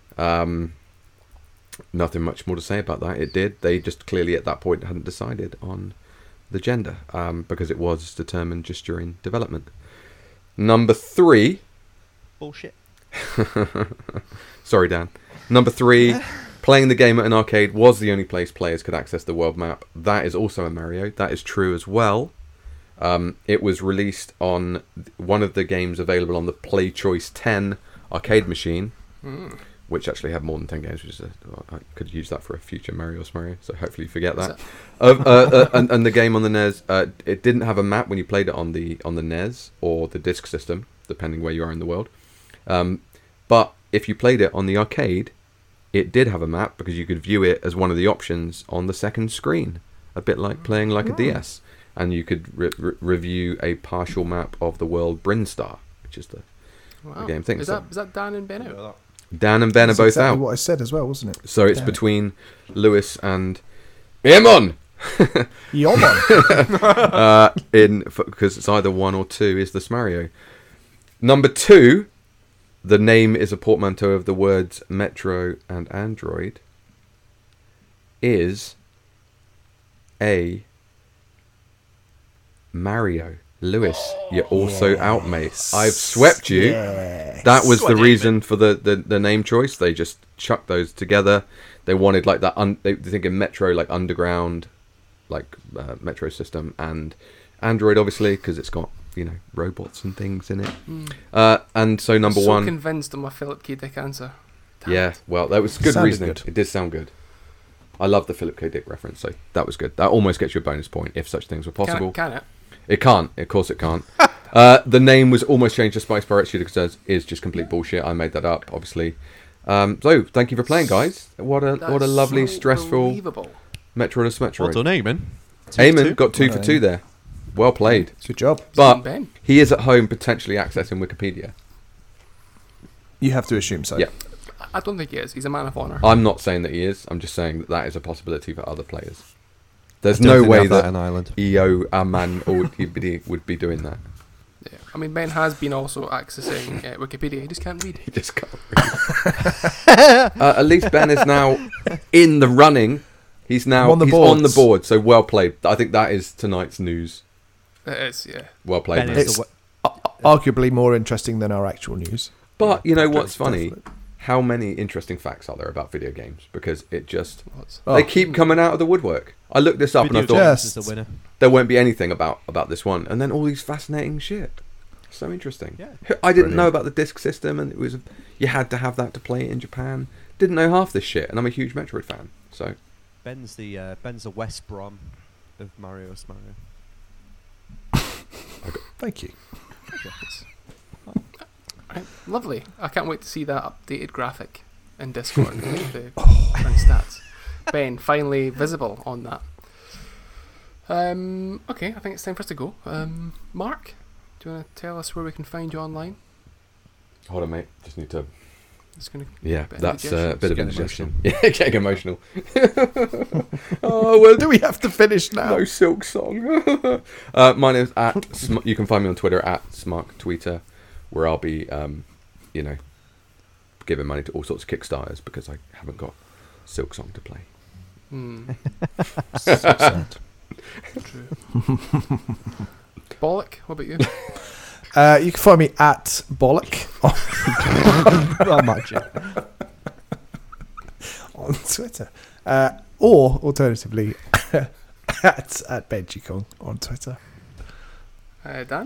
Nothing much more to say about that. It did. They just clearly at that point hadn't decided on the gender because it was determined just during development. Number 3. Bullshit. Sorry, Dan. Number 3. Playing the game at an arcade was the only place players could access the world map. That is also a Mario. That is true as well. It was released on one of the games available on the PlayChoice 10 arcade machine, which actually had more than 10 games. Which is I could use that for a future Mario's Mario, so hopefully you forget that. And the game on the NES, it didn't have a map when you played it on the NES or the disc system, depending where you are in the world. But if you played it on the arcade, it did have a map because you could view it as one of the options on the second screen, a bit like playing like a DS. And you could review a partial map of the world Brinstar, which is the game thing. Is that Dan and Ben out? Dan and Ben are both exactly out. what I said as well, wasn't it? So it's Damn between Lewis and Eamon. Yomon. Because it's either 1 or 2 is this Mario. Number 2, the name is a portmanteau of the words Metro and Android, is a Mario. Lewis, you're also out, mate. I've swept you. Yes. That was the reason for the name choice. They just chucked those together. They wanted like that. They think in Metro like underground, like Metro system, and Android obviously because it's got robots and things in it. And so number 1. So convinced of my Philip K. Dick answer. Yeah, well, that was good Sounded reasoning. good. It did sound good. I love the Philip K. Dick reference, so that was good. That almost gets you a bonus point if such things were possible. Can it? It can't. Of course it can't. The name was almost changed to Spice Pirate Shooter because is just complete bullshit. I made that up, obviously. So thank you for playing, guys. What a lovely, so stressful believable. Metroid. Well done, Eamon. Eamon got 2 for 2 there. Well played. Good job. But Ben. he is at home potentially accessing Wikipedia. You have to assume so. Yeah. I don't think he is. He's a man of honour. I'm not saying that he is. I'm just saying that is a possibility for other players. There's I don't no think they way have that that in Ireland. EO Aman would be doing that. Yeah. I mean, Ben has been also accessing Wikipedia. He just can't read. He just can't read. At least Ben is now in the running. He's now On the on boards. the board. So well played. I think that is tonight's news. It is, yeah. Well played. Ben mate. is It's arguably more interesting than our actual news. But you know what's funny? Definitely. How many interesting facts are there about video games? Because it just What's- Oh. they keep coming out of the woodwork. I looked this up and I Video thought games Yes. is the winner. there won't be anything about this one, and then all these fascinating shit. So interesting. Yeah. I didn't Brilliant. know about the disc system, and it was you had to have that to play it in Japan. Didn't know half this shit, and I'm a huge Metroid fan. So Ben's the West Brom of Mario's Mario. Thank you. Right, lovely. I can't wait to see that updated graphic in Discord with the current stats. Ben, finally visible on that. Okay, I think it's time for us to go. Mark, do you want to tell us where we can find you online? hold on, mate. Just need to. It's gonna Yeah, bit of that's a indigestion. bit of Getting indigestion. Yeah, getting emotional. Oh well, Do we have to finish now? no Silk Song. My name's you can find me on Twitter at SmarkTweeter, where I'll be, giving money to all sorts of Kickstarters because I haven't got Silk Song to play. So sad. True. Bollock, what about you? You can find me at Bollock Oh, magic. on Twitter, or alternatively at BenjiKong on Twitter. Dan?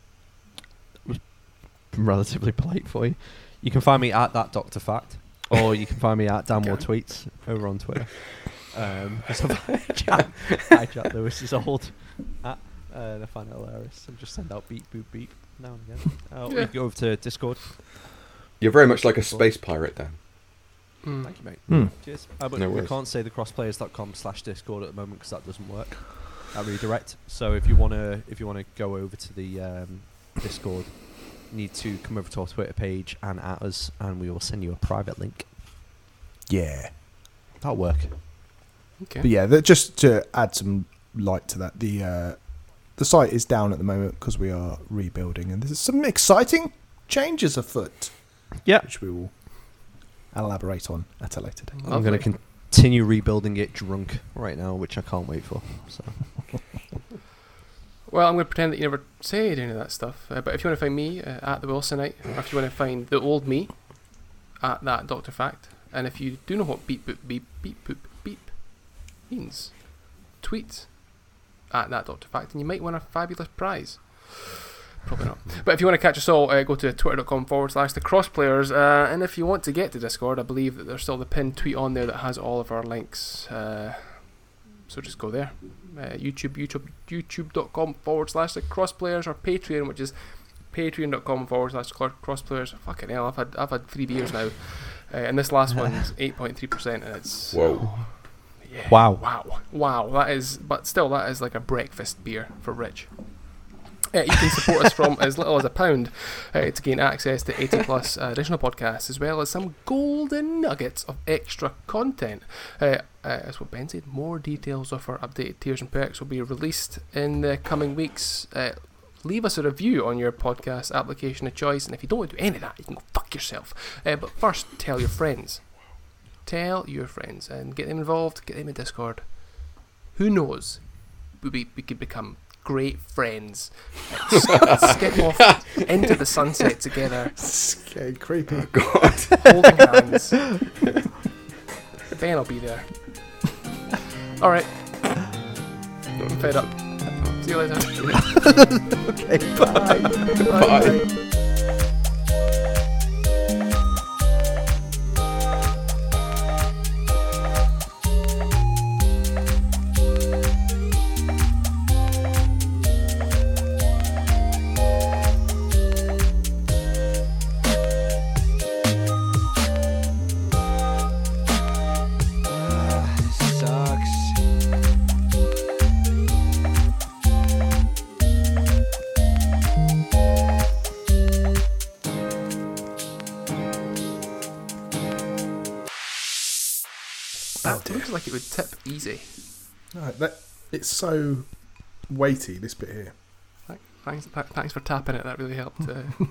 Relatively polite for you. You can find me at that Dr. Fact, or you can find me at Dan More Okay. Tweets over on Twitter. I chat Lewis is old at, and I find it hilarious. And just send out beep boop beep now and again. Yeah. We go over to Discord. You're very much like a space pirate, Dan. Thank you, mate. Hmm. Cheers. But No we worries. can't say the crossplayers.com/Discord at the moment because that doesn't work. that redirect. So if you wanna go over to the Discord, you need to come over to our Twitter page and at us, and we will send you a private link. Yeah. That'll work. Okay. But yeah, just to add some light to that, the site is down at the moment because we are rebuilding, and there's some exciting changes afoot. Yeah. Which we will elaborate on at a later date. I'm going to continue rebuilding it drunk right now, which I can't wait for. So. Well, I'm going to pretend that you never said any of that stuff. But if you want to find me at the Wilsonite, or if you want to find the old me at that Dr. Fact, and if you do know what beep boop beep beep boop beep means, tweet at that Dr. Fact, and you might win a fabulous prize. Probably not. But if you want to catch us all, go to twitter.com/the crossplayers, and if you want to get to Discord, I believe that there's still the pinned tweet on there that has all of our links. So just go there. YouTube.com/the crossplayers, or Patreon, which is patreon.com/crossplayers. Fucking hell, I've had 3 beers now, and this last one's 8.3%, and it's whoa. Yeah, Wow. That is, but still, that is like a breakfast beer for Rich. You can support us from as little as £1 to gain access to 80 plus additional podcasts, as well as some golden nuggets of extra content. That's what Ben said. More details of our updated tiers and perks will be released in the coming weeks. Leave us a review on your podcast application of choice, and if you don't want to do any of that, you can go fuck yourself. But first, tell your friends. Tell your friends and get them involved, get them in Discord. Who knows? We could become great friends. Skip off into the sunset together. It's getting creepy. Oh, God. Holding hands. Ben will be there. Alright. I'm fed up. See you later. Okay, bye. Bye. Looks like it would tip easy. Right, it's so weighty, this bit here. Thanks for tapping it. That really helped.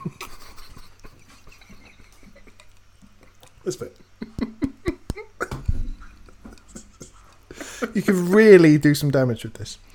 This bit. You can really do some damage with this.